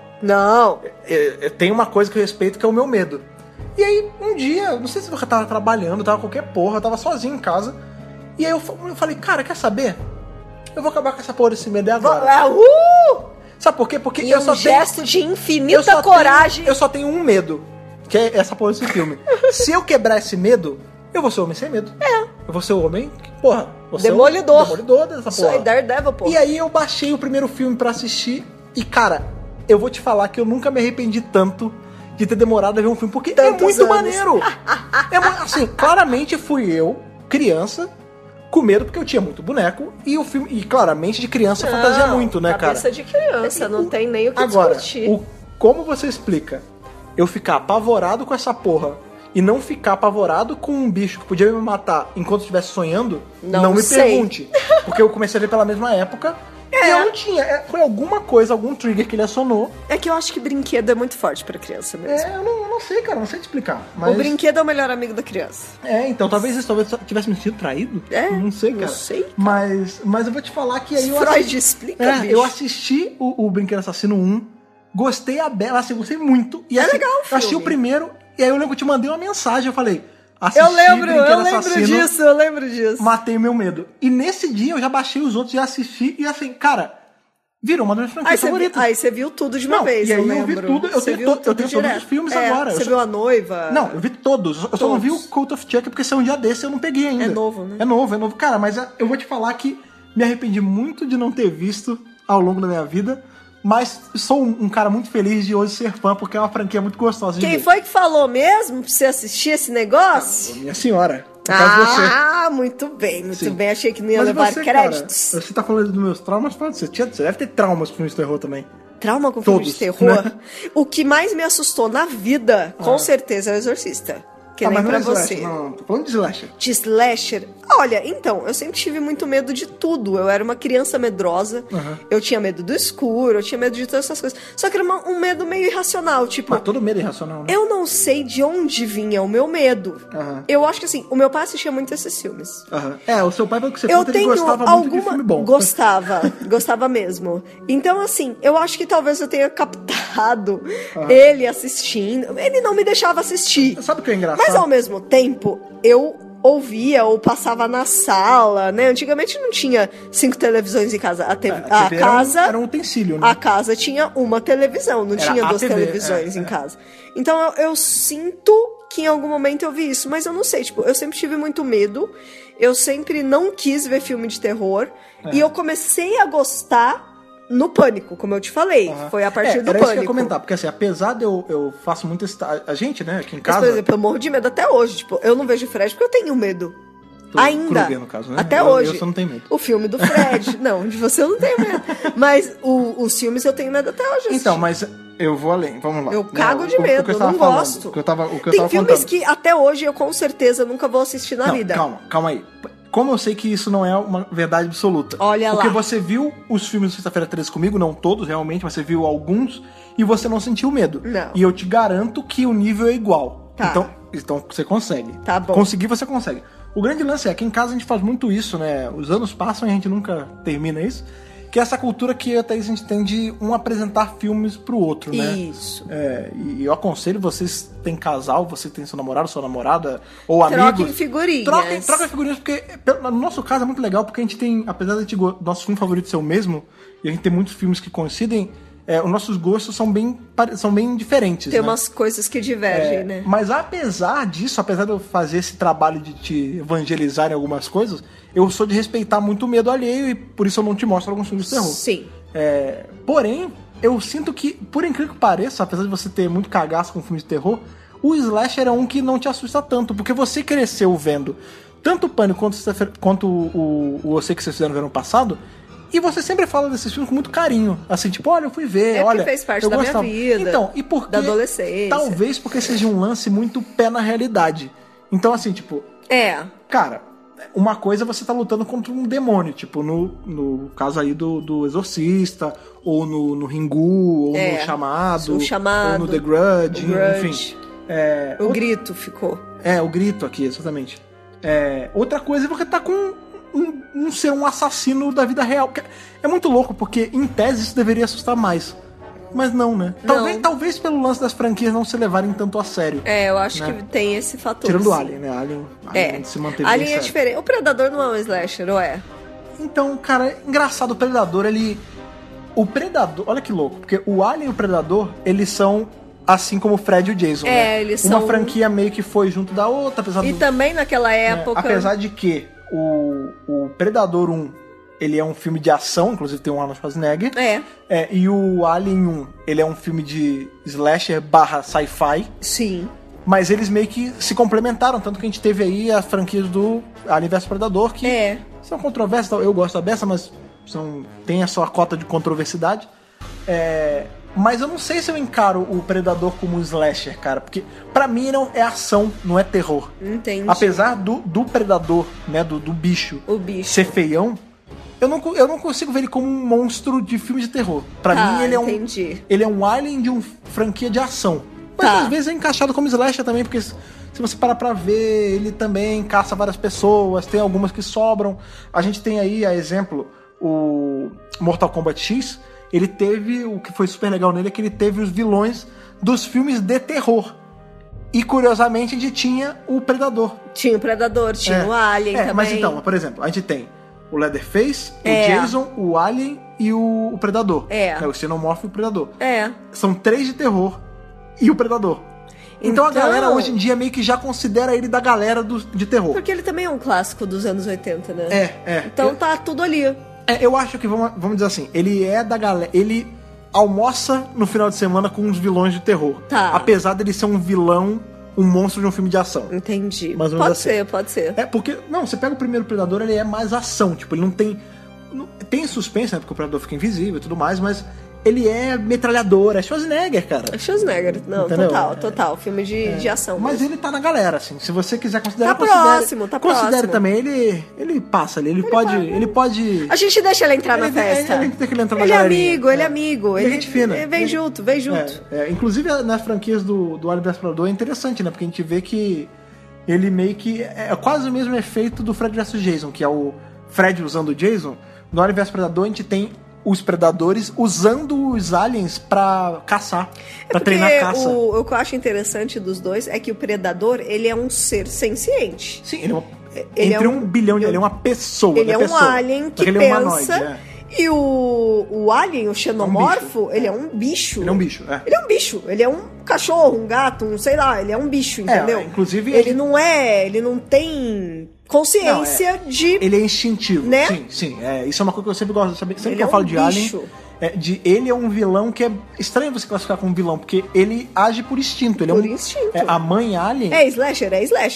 Tem uma coisa que eu respeito, que é o meu medo. E aí, um dia, não sei se eu tava trabalhando, tava qualquer porra, eu tava sozinho em casa. E aí eu falei, cara, quer saber? Eu vou acabar com essa porra desse medo agora. Sabe por quê? Porque eu só gesto de infinita coragem. Eu só tenho um medo, que é essa porra desse filme. Se eu quebrar esse medo, eu vou ser homem sem medo. Eu vou ser o homem, porra. Demolidor. Demolidor dessa porra. Isso aí, Daredevil, porra. E aí eu baixei o primeiro filme pra assistir. E, cara, eu vou te falar que eu nunca me arrependi tanto de ter demorado a ver um filme. Porque é muito maneiro. Assim, claramente fui eu, criança, com medo porque eu tinha muito boneco e o filme, e claramente de criança fantasia muito, né, cara? Cabeça de criança, não tem nem o que discutir. Agora, como você explica eu ficar apavorado com essa porra e não ficar apavorado com um bicho que podia me matar enquanto eu estivesse sonhando? Não me pergunte. Porque eu comecei a ver pela mesma época. E eu não tinha. Foi alguma coisa, algum trigger que ele acionou. É que eu acho que brinquedo é muito forte pra criança mesmo. Eu não sei, cara, não sei te explicar. Mas... O brinquedo é o melhor amigo da criança. Então talvez tivesse me sentido traído. Não sei, cara. Não sei. Mas eu vou te falar que aí Freud explica, bicho. Eu assisti o Brinquedo Assassino 1, gostei assim, gostei muito. E assim, legal o filme. Eu achei o primeiro, e aí eu lembro que eu te mandei uma mensagem, eu falei... Eu lembro disso. Matei o meu medo. E nesse dia eu já baixei os outros, já assisti, e assim, cara, virou uma das minhas franquias favoritas. Aí você viu tudo de uma vez, e aí eu lembro. Eu vi tudo, eu tenho todos os filmes agora. Você viu A Noiva? Não, eu vi todos. Eu só não vi o Cult of Chuck, porque saiu um dia desse eu não peguei ainda. É novo, né? É novo. Cara, mas eu vou te falar que me arrependi muito de não ter visto ao longo da minha vida. Mas sou um cara muito feliz de hoje ser fã, porque é uma franquia muito gostosa de ver. Quem foi que falou mesmo pra você assistir esse negócio? Minha senhora. Muito bem. Achei que não ia levar créditos. Cara, você tá falando dos meus traumas, você deve ter traumas com filmes de terror também. Trauma com filmes de terror? Né? O que mais me assustou na vida, com certeza, é o Exorcista. Que nem pra você. Não, tô falando de slasher. De slasher? Olha, então, eu sempre tive muito medo de tudo. Eu era uma criança medrosa. Eu tinha medo do escuro, eu tinha medo de todas essas coisas. Só que era um medo meio irracional, tipo... Mas todo medo é irracional, né? Eu não sei de onde vinha o meu medo. Eu acho que assim, o meu pai assistia muito esses filmes. O seu pai, pelo que você conta, ele gostava muito de filme bom. Gostava mesmo. Então, assim, eu acho que talvez eu tenha captado ele assistindo. Ele não me deixava assistir. Sabe o que é engraçado? Mas ao mesmo tempo, eu ouvia ou passava na sala, né? Antigamente não tinha 5 televisões em casa. A casa era um utensílio, né? A casa tinha uma televisão, não tinha 2 televisões em casa. Então eu sinto que em algum momento eu vi isso, mas eu não sei, tipo, eu sempre tive muito medo, eu sempre não quis ver filme de terror, e eu comecei a gostar no Pânico, como eu te falei. Foi a partir do Era Pânico. Isso que eu ia comentar, porque assim, apesar de eu faço muito a gente, né, aqui em casa... Mas, por exemplo, eu morro de medo até hoje, tipo, eu não vejo Fred porque eu tenho medo. Ainda. Kruger, no caso, né? Até hoje. Eu só não tenho medo. O filme do Fred. Não, de você eu não tenho medo. Mas os filmes eu tenho medo até hoje. Então, mas eu vou além. Vamos lá. Eu cago de medo, eu não gosto. Tem filmes que até hoje eu com certeza nunca vou assistir na vida. Calma aí. Como eu sei que isso não é uma verdade absoluta? Olha lá. Porque você viu os filmes do Sexta-feira 13 comigo, não todos realmente, mas você viu alguns e você não sentiu medo. Não. E eu te garanto que o nível é igual. Tá. Então você consegue. Tá bom. Conseguir, você consegue. O grande lance é que em casa a gente faz muito isso, né? Os anos passam e a gente nunca termina isso. Que é essa cultura que até a gente tem de um apresentar filmes pro outro, né? Isso. E eu aconselho, vocês têm casal, você tem seu namorado, sua namorada, ou amigos. Troquem figurinhas. Troquem figurinhas, porque no nosso caso é muito legal, porque a gente tem, apesar de nosso filme favorito ser o mesmo, e a gente tem muitos filmes que coincidem, os nossos gostos são bem diferentes. Tem né? umas coisas que divergem, né? Mas apesar disso, apesar de eu fazer esse trabalho de te evangelizar em algumas coisas, eu sou de respeitar muito o medo alheio e por isso eu não te mostro alguns filmes de terror. Sim. Porém, eu sinto que, por incrível que pareça, apesar de você ter muito cagaço com filmes de terror, o slasher é um que não te assusta tanto, porque você cresceu vendo tanto o Pânico quanto o Você Que Vocês Fizeram no ano passado. E você sempre fala desses filmes com muito carinho. Assim, tipo, olha, eu fui ver, olha... fez parte da minha vida. Então, e porque... Da adolescência. Talvez porque seja um lance muito pé na realidade. Então, assim, tipo... Cara, uma coisa é você tá lutando contra um demônio. Tipo, no caso aí do Exorcista, ou no Ringu, ou no Chamado, ou no The Grudge, enfim. O Grito ficou. O Grito aqui, exatamente. Outra coisa é você tá com... ser um assassino da vida real. É muito louco, porque em tese isso deveria assustar mais. Mas não, né? Talvez pelo lance das franquias não se levarem tanto a sério. Eu acho que tem esse fator. Tirando o Alien, né? Alien se manteve Alien bem sério. diferente. O Predador não é um slasher, ou é? Então, cara, engraçado, o Predador, O Predador, olha que louco, porque o Alien e o Predador, eles são... Assim como o Fred e o Jason, né? Eles Uma são... franquia meio que foi junto da outra, apesar também naquela época... Apesar de que o Predador 1, ele é um filme de ação, inclusive tem um Arnold Schwarzenegger. E o Alien 1, ele é um filme de slasher / sci-fi. Sim. Mas eles meio que se complementaram, tanto que a gente teve aí a franquia do Alien vs Predador, que são controversas, eu gosto da beça, mas tem a sua cota de controversidade. Mas eu não sei se eu encaro o Predador como um slasher, cara. Porque pra mim não é ação, não é terror. Entendi. Apesar do Predador, né, do bicho, ser feião, eu não consigo ver ele como um monstro de filme de terror. Pra mim ele é um alien de uma franquia de ação. Mas às vezes é encaixado como slasher também, porque se você parar pra ver, ele também caça várias pessoas, tem algumas que sobram. A gente tem aí, a exemplo, o Mortal Kombat X. Ele teve, o que foi super legal nele é que ele teve os vilões dos filmes de terror. E curiosamente a gente tinha o Predador. Tinha o Predador, tinha o Alien também. Mas então, por exemplo, a gente tem o Leatherface, o Jason, o Alien e o Predador. O Xenomorph e o Predador. São 3 de terror e o Predador. Então a galera hoje em dia meio que já considera ele da galera de terror. Porque ele também é um clássico dos anos 80, né? Então tá tudo ali. Eu acho que, vamos dizer assim, ele é da galera... Ele almoça no final de semana com uns vilões de terror. Apesar dele ser um vilão, um monstro de um filme de ação. Entendi. Pode ser. Porque... Não, você pega o primeiro Predador, ele é mais ação. Tipo, ele não tem... Tem suspense, né? Porque o Predador fica invisível e tudo mais, mas... Ele é metralhador, é Schwarzenegger, cara. É Schwarzenegger, não, entendeu? Total. Filme de ação. Mas ele tá na galera, assim. Se você quiser considerar... Tá próximo. Considere também, ele passa ali, ele pode... A gente deixa ele entrar na festa. A gente deixa ele entrar na galerinha. Ele é amigo. Ele é gente fina. Ele vem junto. Inclusive, nas franquias do Alien vs Predador é interessante, né? Porque a gente vê que ele meio que... É quase o mesmo efeito do Fred vs Jason, que é o Fred usando o Jason. No Alien vs Predador a gente tem os predadores usando os aliens pra caçar, pra treinar caça. O que eu acho interessante dos dois é que o predador, ele é um ser senciente. Sim, ele é um bilhão, ele é uma pessoa. Ele é um alien que pensa... Ele é humanoide, E o alien, o xenomorfo, ele é um bicho. Ele é um bicho, Ele é um bicho. Ele é um cachorro, um gato, sei lá, ele é um bicho, entendeu? Inclusive... Ele não tem consciência de... Ele é instintivo, né? Sim. Isso é uma coisa que eu sempre gosto de saber. Sempre que eu falo de bicho. Alien... ele é um vilão que é estranho você classificar como vilão, porque ele age por instinto. Ele instinto. A mãe Alien... É slasher.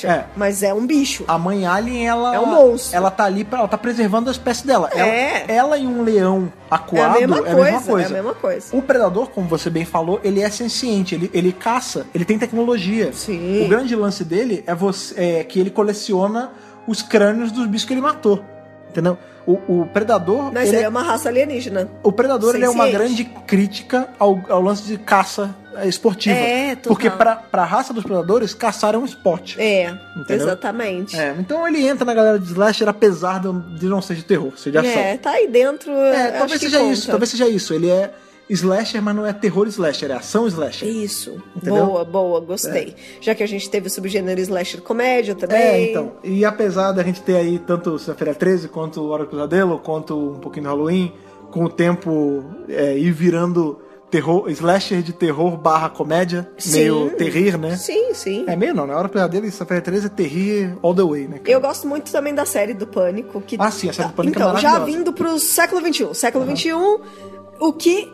Mas é um bicho. A mãe Alien, ela... É um monstro. Ela tá ali, ela tá preservando a espécie dela. Ela e um leão acuado é a mesma coisa. É a mesma coisa. O predador, como você bem falou, ele é senciente, ele caça, ele tem tecnologia. Sim. O grande lance dele é que ele coleciona os crânios dos bichos que ele matou. Entendeu? O predador... Mas ele é uma raça alienígena. O predador ele é uma grande crítica ao lance de caça esportiva. Total. Porque pra raça dos predadores, caçar é um esporte. Entendeu? Exatamente. Então ele entra na galera de slasher, apesar de não ser de terror, ser de ação. Tá aí dentro. Talvez seja isso. Ele é slasher, mas não é terror slasher, é ação slasher. Isso. Entendeu? Boa, gostei. Já que a gente teve o subgênero slasher comédia também. Então. E apesar da gente ter aí tanto Sexta-feira 13, quanto Hora do Pesadelo, quanto um pouquinho do Halloween, com o tempo ir virando slasher de terror / comédia, meio terrir, né? Sim. Meio não, na Hora do Pesadelo e Sexta-feira 13 é terrir all the way, né? Cara? Eu gosto muito também da série do Pânico. Sim, a série do Pânico é então, maravilhosa. já vindo pro século XXI. Século XXI, o que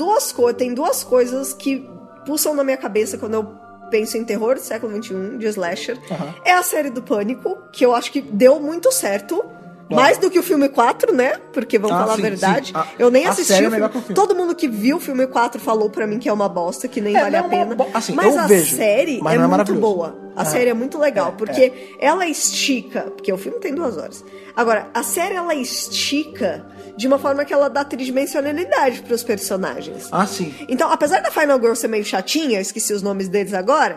tem duas coisas que pulsam na minha cabeça quando eu penso em terror do século XXI, de slasher. É a série do Pânico, que eu acho que deu muito certo. Mais do que o filme 4, né? Porque vamos falar a verdade. Eu nem assisti o filme. Todo mundo que viu o filme 4 falou pra mim que é uma bosta, que nem vale a pena. Mas a série é muito boa. A série é muito legal, porque ela estica... Porque o filme tem 2 horas. Agora, a série, ela estica de uma forma que ela dá tridimensionalidade pros personagens. Sim. Então, apesar da Final Girl ser meio chatinha, eu esqueci os nomes deles agora,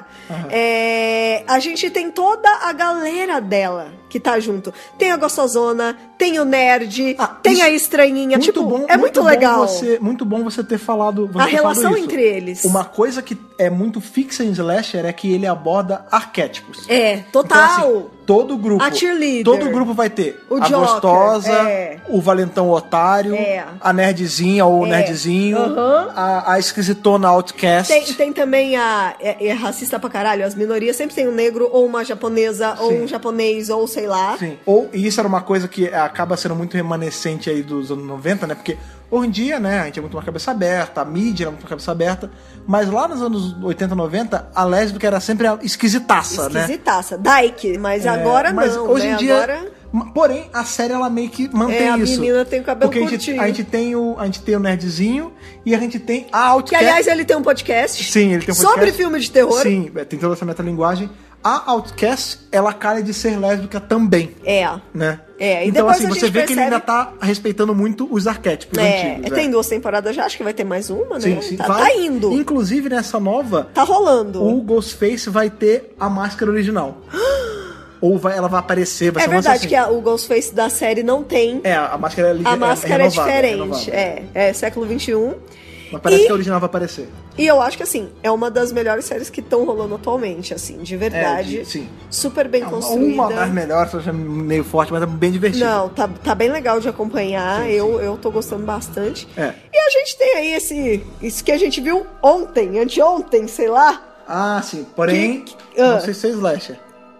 a gente tem toda a galera dela que tá junto. Tem a gostosona, tem o nerd, tem a estranhinha. Muito legal. Muito bom você ter falado a relação entre eles. Uma coisa que é muito fixa em slasher é que ele aborda arquétipos. Total. Então, assim, todo grupo. A cheerleader. Todo grupo vai ter o a Joker, gostosa, o valentão otário, a nerdzinha ou o nerdzinho, a esquisitona outcast. Tem também é racista pra caralho. As minorias sempre tem um negro ou uma japonesa ou um japonês ou sei lá. Sim. E isso era uma coisa que acaba sendo muito remanescente aí dos anos 90, né? Porque hoje em dia, né, a gente é muito uma cabeça aberta, a mídia era muito uma cabeça aberta, mas lá nos anos 80, 90, a lésbica era sempre a esquisitaça, né? Esquisitaça, dyke, mas agora mas não, hoje né? em dia, agora... Porém, a série ela meio que mantém isso. A menina tem o cabelo curtinho. Porque a gente tem o nerdzinho e a gente tem a outcast. Que, aliás, ele tem um podcast. Sim, ele tem um podcast. Sobre filme de terror. Sim, tem toda essa metalinguagem. A outcast, ela calha de ser lésbica também. Né? E então, depois assim, você vê que ele ainda tá respeitando muito os arquétipos antigos. Tem 2 temporadas já, acho que vai ter mais uma, né? Sim. Tá indo. Inclusive, nessa nova... Tá rolando. O Ghostface vai ter a máscara original. Ou ela vai aparecer, vai ser verdade assim. Que o Ghostface da série não tem. A máscara é A máscara é diferente. É século XXI. Mas parece que a original vai aparecer. E eu acho que, assim, é uma das melhores séries que estão rolando atualmente, assim, de verdade. Sim. Super bem construída. Uma das melhores, meio forte, mas é bem divertida. Não, tá bem legal de acompanhar. Sim. Eu tô gostando bastante. E a gente tem aí isso que a gente viu anteontem, sei lá. Sim. Porém, não sei se é slasher.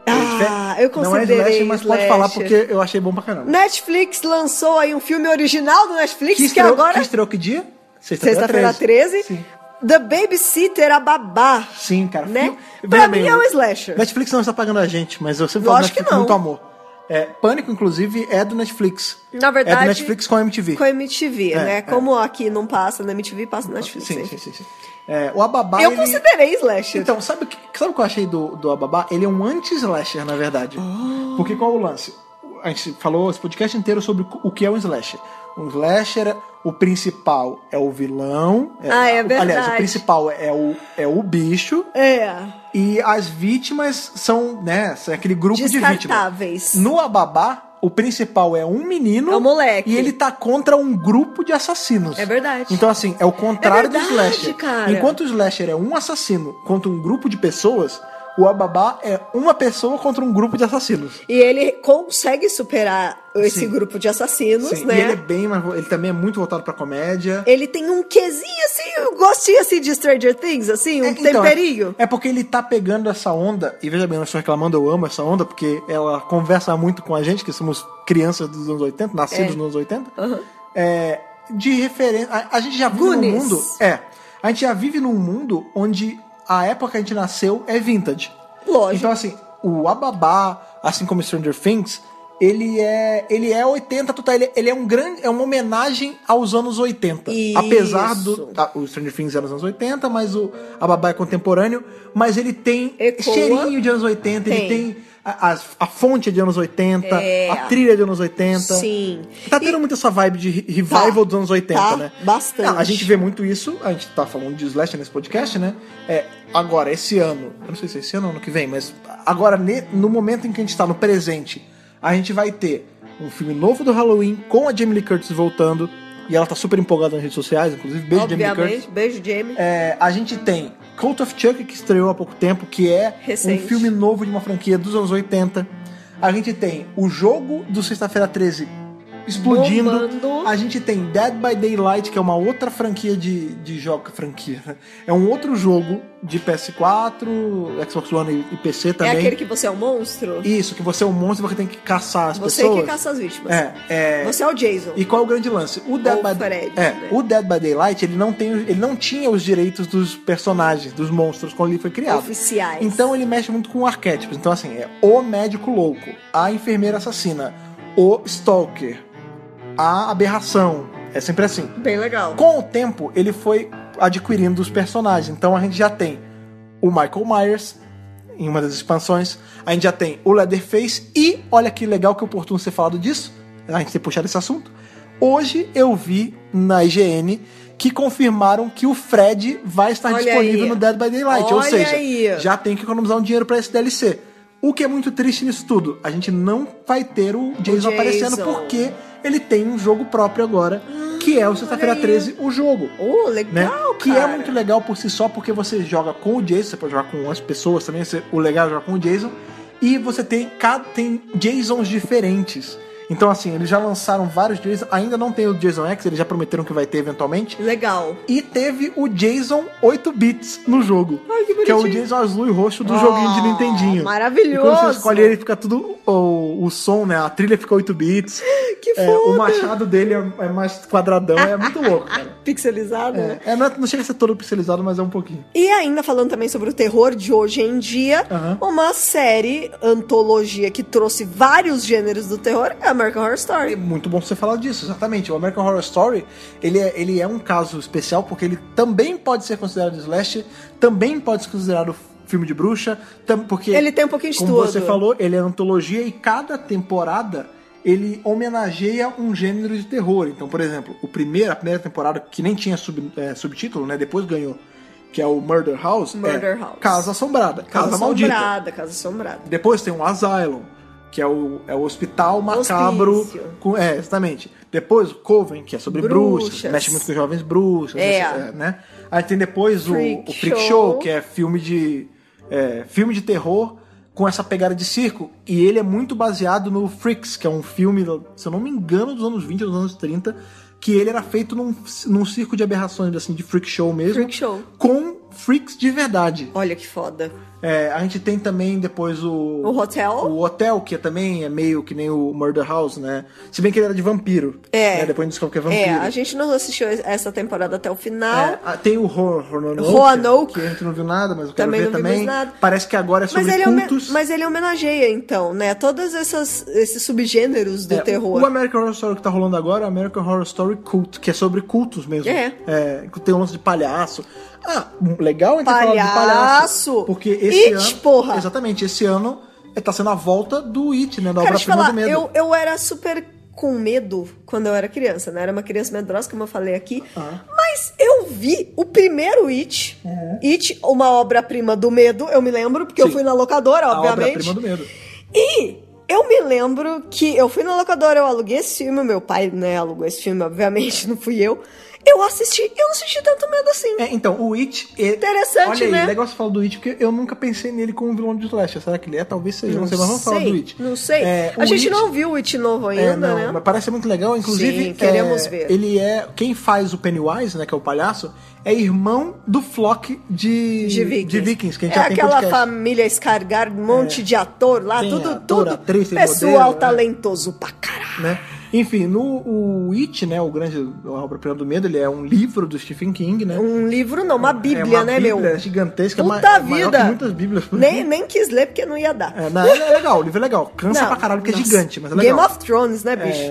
Eu considerei não é slasher, mas pode falar porque eu achei bom pra caramba. Netflix lançou aí um filme original do Netflix que estreou que dia? Sexta-feira 13. Sim. The Babysitter, a babá. Sim, cara. Né? Pra mim é um slasher. Netflix não está pagando a gente, mas eu sempre falo Netflix com muito amor. Pânico, inclusive, é do Netflix. Na verdade... É do Netflix com a MTV. Com a MTV, né? Como aqui não passa na MTV, passa na Netflix. Sim. O Ababá, considerei slasher. Então, sabe o que eu achei do Ababá? Ele é um anti-slasher, na verdade. Porque qual é o lance? A gente falou esse podcast inteiro sobre o que é um slasher. Um slasher, o principal é o vilão. É verdade. Aliás, o principal é o bicho. E as vítimas são, né, aquele grupo de vítimas. Descartáveis. No Ababá, o principal é um menino. É um moleque. E ele tá contra um grupo de assassinos. É verdade. Então, assim, é o contrário do slasher. Cara. Enquanto o slasher é um assassino contra um grupo de pessoas, o Ababá é uma pessoa contra um grupo de assassinos. E ele consegue superar esse grupo de assassinos, Sim. né? E ele também é muito voltado pra comédia. Ele tem um quezinho, assim, um gostinho, assim, de Stranger Things, assim, um temperinho. É porque ele tá pegando essa onda, e veja bem, eu não estou reclamando, eu amo essa onda, porque ela conversa muito com a gente, que somos crianças dos anos 80, nascidos nos anos 80. Uhum. De referência... A gente já vive num mundo... A gente já vive num mundo onde a época que a gente nasceu é vintage. Lógico. Então, assim, o Ababá, assim como Stranger Things, ele é 80 total. Ele é uma homenagem aos anos 80. Isso. Apesar do... o Stranger Things é nos anos 80, mas o Ababá é contemporâneo. Mas ele tem cheirinho de anos 80. Ele tem a fonte de anos 80, a trilha de anos 80. Sim. Tá tendo muito essa vibe de revival dos anos 80, né? Bastante. A gente vê muito isso. A gente tá falando de slasher nesse podcast, né? Agora, esse ano... Eu não sei se é esse ano ou ano que vem, mas agora, no momento em que a gente tá no presente... A gente vai ter um filme novo do Halloween com a Jamie Lee Curtis voltando. E ela tá super empolgada nas redes sociais, inclusive. Beijo, Jamie Lee Curtis. Beijo, Jamie. A gente tem Cult of Chuck, que estreou há pouco tempo, que é recente. Um filme novo de uma franquia dos anos 80. A gente tem o jogo do Sexta-feira 13 explodindo. Bombando. A gente tem Dead by Daylight, que é uma outra franquia de jogo. Franquia, né? É um outro jogo de PS4, Xbox One e PC também. É aquele que você é um monstro? Isso, que você é um monstro e você tem que caçar as pessoas. Você que caça as vítimas. Você é o Jason. E qual é o grande lance? O Dead by Daylight, ele não tinha os direitos dos personagens, dos monstros, quando ele foi criado. Oficiais. Então ele mexe muito com arquétipos. Então, assim, é o médico louco, a enfermeira assassina, o stalker, a aberração. É sempre assim. Bem legal. Com o tempo, ele foi adquirindo os personagens. Então a gente já tem o Michael Myers em uma das expansões. A gente já tem o Leatherface. E, olha que legal, que oportuno ser falado disso. A gente ter puxado esse assunto. Hoje eu vi na IGN que confirmaram que o Fred vai estar disponível no Dead by Daylight. Ou seja, já tem que economizar um dinheiro para esse DLC. O que é muito triste nisso tudo. A gente não vai ter o Jason aparecendo porque ele tem um jogo próprio agora, que é o Sexta-feira 13, o jogo. Legal, né? cara. Que é muito legal por si só, porque você joga com o Jason, você pode jogar com as pessoas também, o legal é jogar com o Jason, e você tem Jasons diferentes. Então, assim, eles já lançaram vários Jason, ainda não tem o Jason X, eles já prometeram que vai ter eventualmente. Legal. E teve o Jason 8 bits no jogo. Ai, que bonitinho. Que é o Jason azul e roxo do joguinho de Nintendinho. Maravilhoso. E quando você escolhe ele, fica tudo... O som, né? A trilha fica 8 bits. Que foda. O machado dele é mais quadradão. É muito louco, cara. Pixelizado, né? Não chega a ser todo pixelizado, mas é um pouquinho. E ainda falando também sobre o terror de hoje em dia, uma série, antologia que trouxe vários gêneros do terror é American Horror Story. É muito bom você falar disso, exatamente. O American Horror Story, ele é um caso especial porque ele também pode ser considerado slasher, também pode ser considerado filme de bruxa, porque ele tem um pouquinho de como tudo. Você falou, ele é antologia e cada temporada ele homenageia um gênero de terror. Então, por exemplo, a primeira temporada, que nem tinha subtítulo, né? Depois ganhou, que é o Murder House, Casa Assombrada, Casa Maldita. Casa Assombrada. Depois tem o Asylum, que é o hospital macabro. Exatamente. Depois o Coven, que é sobre bruxas, mexe muito com jovens bruxas, né? Aí tem depois o Freak Show, que é filme de terror com essa pegada de circo. E ele é muito baseado no Freaks, que é um filme, se eu não me engano, dos anos 20 ou dos anos 30, que ele era feito num circo de aberrações, assim, de freak show mesmo. Freak show. Com freaks de verdade. Olha que foda. A gente tem também depois o Hotel. O Hotel, que também é meio que nem o Murder House, né? Se bem que ele era de vampiro. Né? Depois a gente descobre que é vampiro. A gente não assistiu essa temporada até o final. Tem o Roanoke, que a gente não viu nada, mas eu quero ver também. Nada. Parece que agora é sobre cultos. Mas ele homenageia, então, né? Todos esses subgêneros do terror. O American Horror Story que tá rolando agora é o American Horror Story Cult, que é sobre cultos mesmo. Tem um lance de palhaço. Legal então falar de palhaço. Porque esse ano... porra! Exatamente, esse ano tá sendo a volta do It, né? Da obra-prima do medo. Eu era super com medo quando eu era criança, né? Era uma criança medrosa, como eu falei aqui. Mas eu vi o primeiro It. It, uma obra-prima do medo, eu me lembro, porque eu fui na locadora, obviamente. A obra-prima do medo. E eu me lembro que eu fui na locadora, eu aluguei esse filme, meu pai, né, alugou esse filme, obviamente, não fui eu. Eu não senti tanto medo assim. Então, o It... Interessante, olha aí, né? legal você falar do It, porque eu nunca pensei nele como um vilão de slasher. Será que ele é? Talvez seja. Não sei, mas vamos falar do It. Não sei. A gente não viu o It novo ainda, né? Mas parece muito legal. Inclusive, sim, queremos ver. Ele é... Quem faz o Pennywise, né, que é o palhaço, é irmão do Flock de Vikings. Que a gente já tem aquela podcast. família Skarsgård, um monte de ator lá, tem tudo, ator, atriz, tem pessoal modelo, talentoso pra caralho. Né? Enfim, o It, né, a obra-prima do medo, ele é um livro do Stephen King, né? Um livro não, uma bíblia, né, meu? Uma bíblia gigantesca, Puta maior que muitas bíblias. Nem quis ler porque não ia dar. Não, é legal, o livro é legal. Cansa pra caralho porque é gigante, mas é legal. Game of Thrones, né, bicho?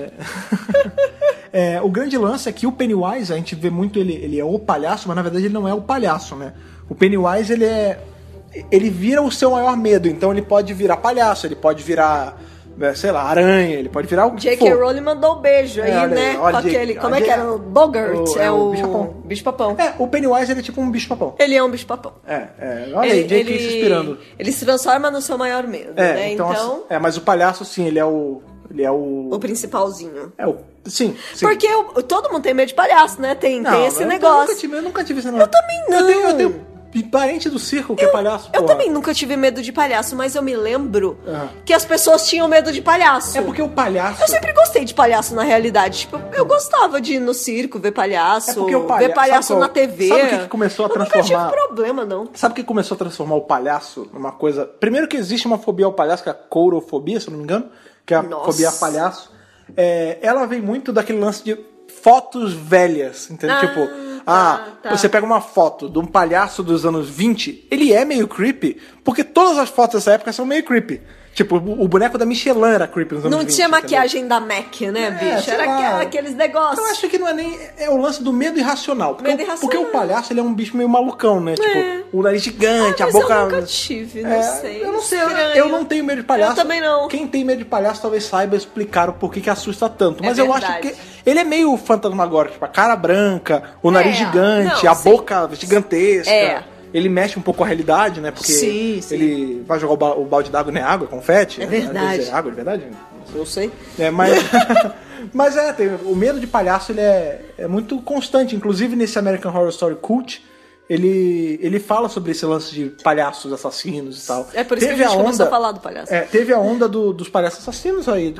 O grande lance é que o Pennywise, a gente vê muito ele é o palhaço, mas na verdade ele não é o palhaço, né? O Pennywise, ele vira o seu maior medo, então ele pode virar palhaço, ele pode virar... sei lá, aranha, ele pode virar o J.K. Rowling mandou um beijo aí, né? Olha, com aquele, como é que era? O Bogart, o bicho-papão. Bicho-papão. O Pennywise, ele é tipo um bicho-papão. Ele é um bicho-papão. Olha aí, J.K. se inspirando. Ele se transforma no seu maior medo, né? Então... mas o palhaço, sim, ele é o... O principalzinho. Sim. Porque todo mundo tem medo de palhaço, né? Tem esse negócio. Eu nunca tive esse negócio. Eu também não. Eu tenho parente do circo que é palhaço, Eu também nunca tive medo de palhaço, mas eu me lembro que as pessoas tinham medo de palhaço. É porque o palhaço... Eu sempre gostei de palhaço, na realidade. Tipo, eu gostava de ir no circo, ver palhaço, ver palhaço na TV. Sabe o que começou a transformar... Eu nunca tive problema, não. Sabe o que começou a transformar o palhaço numa coisa... Primeiro que existe uma fobia ao palhaço, que é a courofobia, se eu não me engano, que é a fobia a palhaço. Ela vem muito daquele lance de fotos velhas, entendeu? Você pega uma foto de um palhaço dos anos 20, ele é meio creepy, porque todas as fotos dessa época são meio creepy. Tipo, o boneco da Michelin era creepy nos anos 20. Não tinha maquiagem da MAC, né, bicho? Era aqueles negócios. Eu acho que não é nem... É o lance do medo irracional. Porque o palhaço, ele é um bicho meio malucão, né? Tipo, o nariz gigante, a boca... eu nunca tive, não sei. Eu não sei, eu não tenho medo de palhaço. Eu também não. Quem tem medo de palhaço talvez saiba explicar o porquê que assusta tanto. Mas eu acho que ele é meio fantasmagórico. Tipo, a cara branca, o nariz gigante, a boca gigantesca. Ele mexe um pouco com a realidade, né? Porque ele vai jogar o balde d'água, não é água, é confete. É verdade. É água, é verdade? Eu sei. Mas o medo de palhaço, ele é muito constante. Inclusive, nesse American Horror Story Cult, ele fala sobre esse lance de palhaços assassinos e tal. É por isso que a gente começou a falar do palhaço. Teve a onda dos palhaços assassinos aí,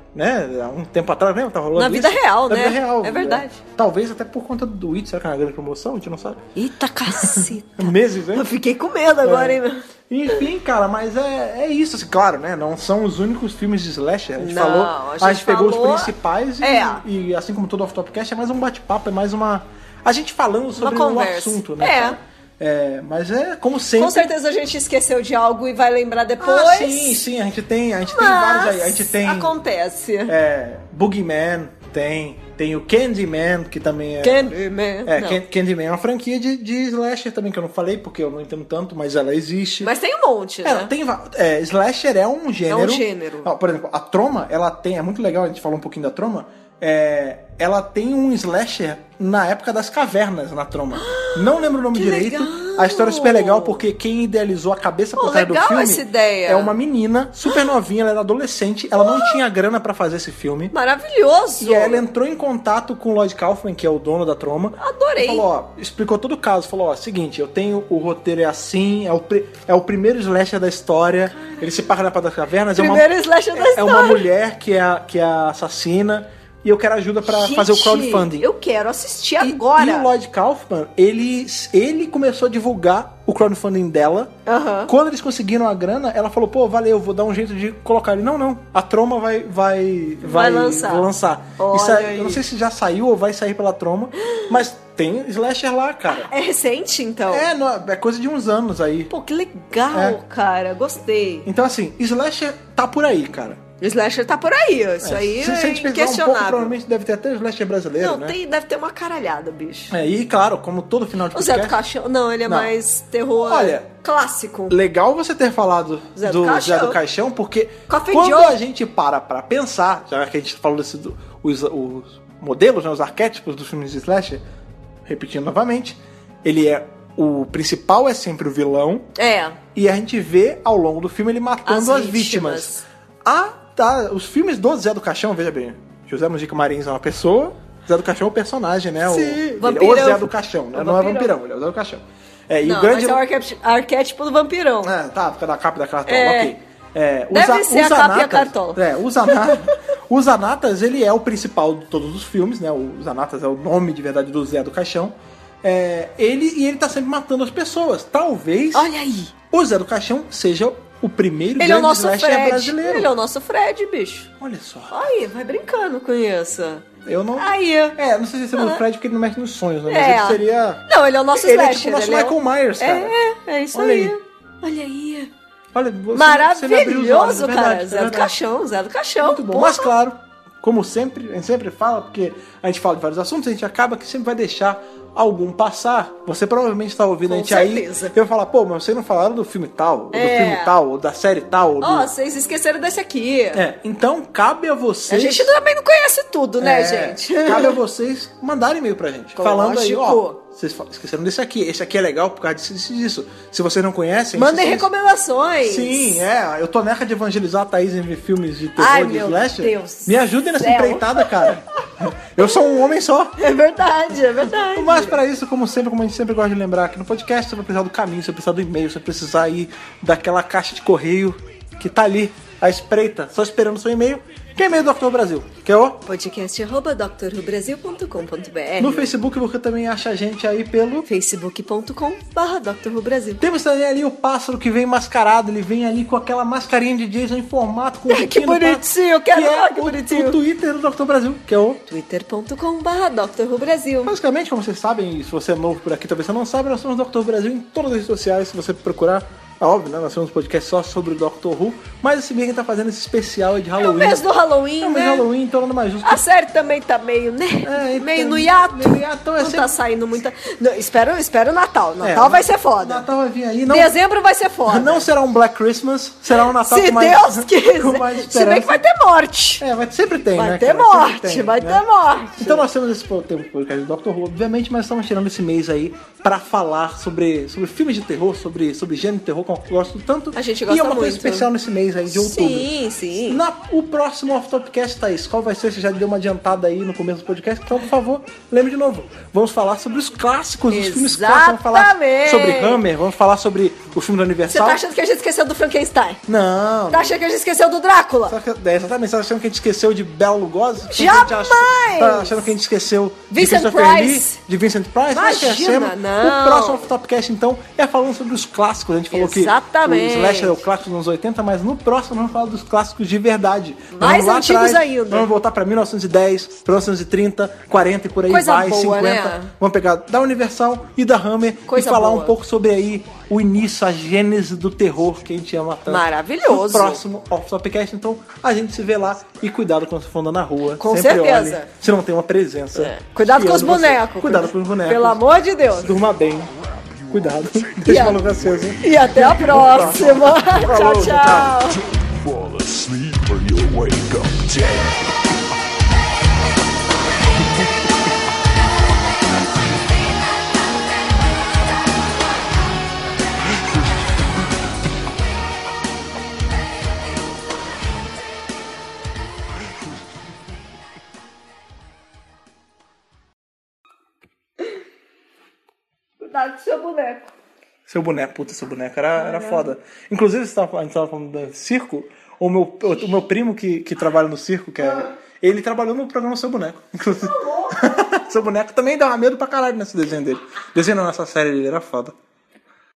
há um tempo atrás, lembra? Tá rolando Na vida real, né? Na vida real. É verdade. Talvez até por conta do It, será que é uma grande promoção? A gente não sabe. Eita caceta. Meses, né? Eu fiquei com medo agora, hein, meu? Enfim, cara, mas é isso, assim, claro, né? Não são os únicos filmes de slasher. A gente pegou os principais e assim como todo Off-Topcast, é mais um bate-papo, é mais a gente falando sobre um assunto, né? Mas como sempre. Com certeza a gente esqueceu de algo e vai lembrar depois. Sim, a gente tem vários aí. A gente tem. Acontece. Boogeyman, tem o Candyman, que também é. Candyman é uma franquia de slasher também, que eu não falei, porque eu não entendo tanto, mas ela existe. Mas tem um monte, né? Slasher é um gênero. É um gênero. Por exemplo, a Troma, ela tem. É muito legal, a gente falou um pouquinho da Troma. Ela tem um slasher na época das cavernas na Troma. Não lembro o nome direito. Legal. A história é super legal porque quem idealizou a cabeça por trás do filme essa ideia. é uma menina super novinha, ela era adolescente, ela não tinha grana pra fazer esse filme. Maravilhoso! E aí ela entrou em contato com o Lloyd Kaufman, que é o dono da Troma. Adorei! Falou, explicou todo o caso. Falou, seguinte, eu tenho o roteiro assim, é o primeiro slasher da história. Ele se passa na Porta das Cavernas. Slasher da história. É uma mulher que é a assassina. E eu quero ajuda pra fazer o crowdfunding. Eu quero assistir agora. E o Lloyd Kaufman, ele começou a divulgar o crowdfunding dela. Quando eles conseguiram a grana, ela falou, valeu, vou dar um jeito de colocar ele. Não, a Troma vai lançar. Vou lançar. Eu não sei se já saiu ou vai sair pela Troma, mas tem slasher lá, cara. É recente, então? É coisa de uns anos aí. Pô, que legal, cara. Gostei. Então, assim, slasher tá por aí, cara. O slasher tá por aí, isso aí se a gente pensar um pouco, provavelmente deve ter até slasher brasileiro, né? Deve ter uma caralhada, bicho. E claro, como todo final de podcast... O Zé do Caixão, não, ele é mais terror clássico. Legal você ter falado do Zé do Caixão, porque quando a gente para pra pensar, já que a gente falou os modelos, né, os arquétipos dos filmes de slasher, repetindo novamente, o principal é sempre o vilão, e a gente vê ao longo do filme ele matando as vítimas. Os filmes do Zé do Caixão, veja bem. José Mujica Marins é uma pessoa, Zé do Caixão é o personagem, né? Sim, o Zé do Caixão, né? Não é vampirão, ele é o Zé do Caixão. Não, mas é o arquétipo do vampirão. Tá, fica da capa da cartola, ok. Deve ser a capa e a cartola. O Zanatas, ele é o principal de todos os filmes, né? O Zanatas é o nome de verdade do Zé do Caixão. Ele tá sempre matando as pessoas. Talvez Olha aí. O Zé do Caixão seja o primeiro grande slasher brasileiro. Ele é o nosso Fred, bicho. Olha só. Aí, vai brincando com isso. Eu não... Aí. Não sei se seria o Fred porque ele não mexe nos sonhos, né? Mas ele seria... Não, ele é o nosso slasher. Ele é tipo o nosso Michael Myers, cara. É isso aí. Olha aí. Olha, maravilhoso, cara. Zé do Caixão. Muito bom. Mas claro, como sempre, a gente sempre fala, porque a gente fala de vários assuntos, a gente acaba que sempre vai deixar algum passar. Você provavelmente está ouvindo a gente certeza. Aí. Eu vou falar, pô, mas vocês não falaram do filme tal, ou do filme tal, ou da série tal. Vocês esqueceram desse aqui. Então cabe a vocês... A gente também não conhece tudo, né, gente? Cabe a vocês mandarem e-mail pra gente. Falando aí, vocês esqueceram desse aqui. Esse aqui é legal por causa disso. Se vocês não conhecem... Mandem recomendações. Sim, eu tô nessa de evangelizar a Thaís em ver filmes de terror, de slasher. Deus. Me ajudem nessa empreitada, cara. Eu sou um homem só. É verdade. Mas pra isso, como a gente sempre gosta de lembrar aqui no podcast, você vai precisar do caminho, você vai precisar do e-mail, você vai precisar aí daquela caixa de correio que tá ali, à espreita, só esperando o seu e-mail. Que é e-mail do Dr. Brasil? Que é o podcast@drrubrasil.com.br. No Facebook você também acha a gente aí pelo facebook.com/drrubrasil. Temos também ali o pássaro que vem mascarado, ele vem ali com aquela mascarinha de Jason em formato com que bonitinho, que bonitinho. O Twitter do Dr. Brasil, que é o twitter.com/drrubrasil. Basicamente, como vocês sabem, e se você é novo por aqui, talvez você não saiba, nós somos Dr. Brasil em todas as redes sociais, se você procurar. É óbvio, né? Nós temos um podcast só sobre o Doctor Who, mas esse mês a gente tá fazendo esse especial de Halloween. É o mês do Halloween, o mês do Halloween, então nada mais justo. A série também tá meio, né? Meio no hiato. Então não tá saindo muita... Não, espero o Natal. Natal vai ser foda. Natal vai vir aí. Dezembro vai ser foda. Não será um Black Christmas, será um Natal com mais... Se Deus quiser. Se bem que vai ter morte. Sempre tem, vai né? Ter morte, vai ter morte. Então nós temos esse podcast do Doctor Who, obviamente, mas estamos tirando esse mês aí pra falar sobre filmes de terror, sobre gênero de terror, que eu gosto tanto. A gente gosta muito. E é uma coisa especial nesse mês aí de outubro. Sim. O próximo Off-Topcast, Thaís, qual vai ser? Você já deu uma adiantada aí no começo do podcast, então, por favor, lembre de novo. Vamos falar sobre os clássicos, os filmes clássicos. Vamos falar sobre Hammer, vamos falar sobre o filme do Universal. Você tá achando que a gente esqueceu do Frankenstein? Não. Tá achando que a gente esqueceu do Drácula? Exatamente, você tá achando que a gente esqueceu de Bela Lugosi? Jamais! Tá achando que a gente esqueceu Vincent de Price? De Vincent Price? Imagina, não. O próximo Off-Topcast, então, é falando sobre os clássicos. A gente falou que o Slasher é o clássico dos anos 80, mas no próximo vamos falar dos clássicos de verdade. Mais antigos ainda. Vamos voltar pra 1910, pra 1930, 40 e por aí coisa vai, boa, 50. Né? Vamos pegar da Universal e da Hammer e falar um pouco sobre aí o início, a gênese do terror que a gente ama tanto. Maravilhoso. No próximo Off-Topcast, então a gente se vê lá e cuidado quando você for andando na rua. Com sempre certeza. Olhe, se não tem uma presença. Cuidado com os bonecos. Cuidado com os bonecos. Pelo amor de Deus. Durma bem. Cuidado. Deixa uma luz acesa. E até a próxima. Tchau. Fall asleep or you'll wake up dead. Cuidado com seu boneco. Seu boneco era foda. Inclusive, a gente tava falando do circo, o meu primo que trabalha no circo, ele trabalhou no programa Seu Boneco. Inclusive. Seu Boneco também dava medo pra caralho nesse desenho dele. Desenho nessa série dele era foda.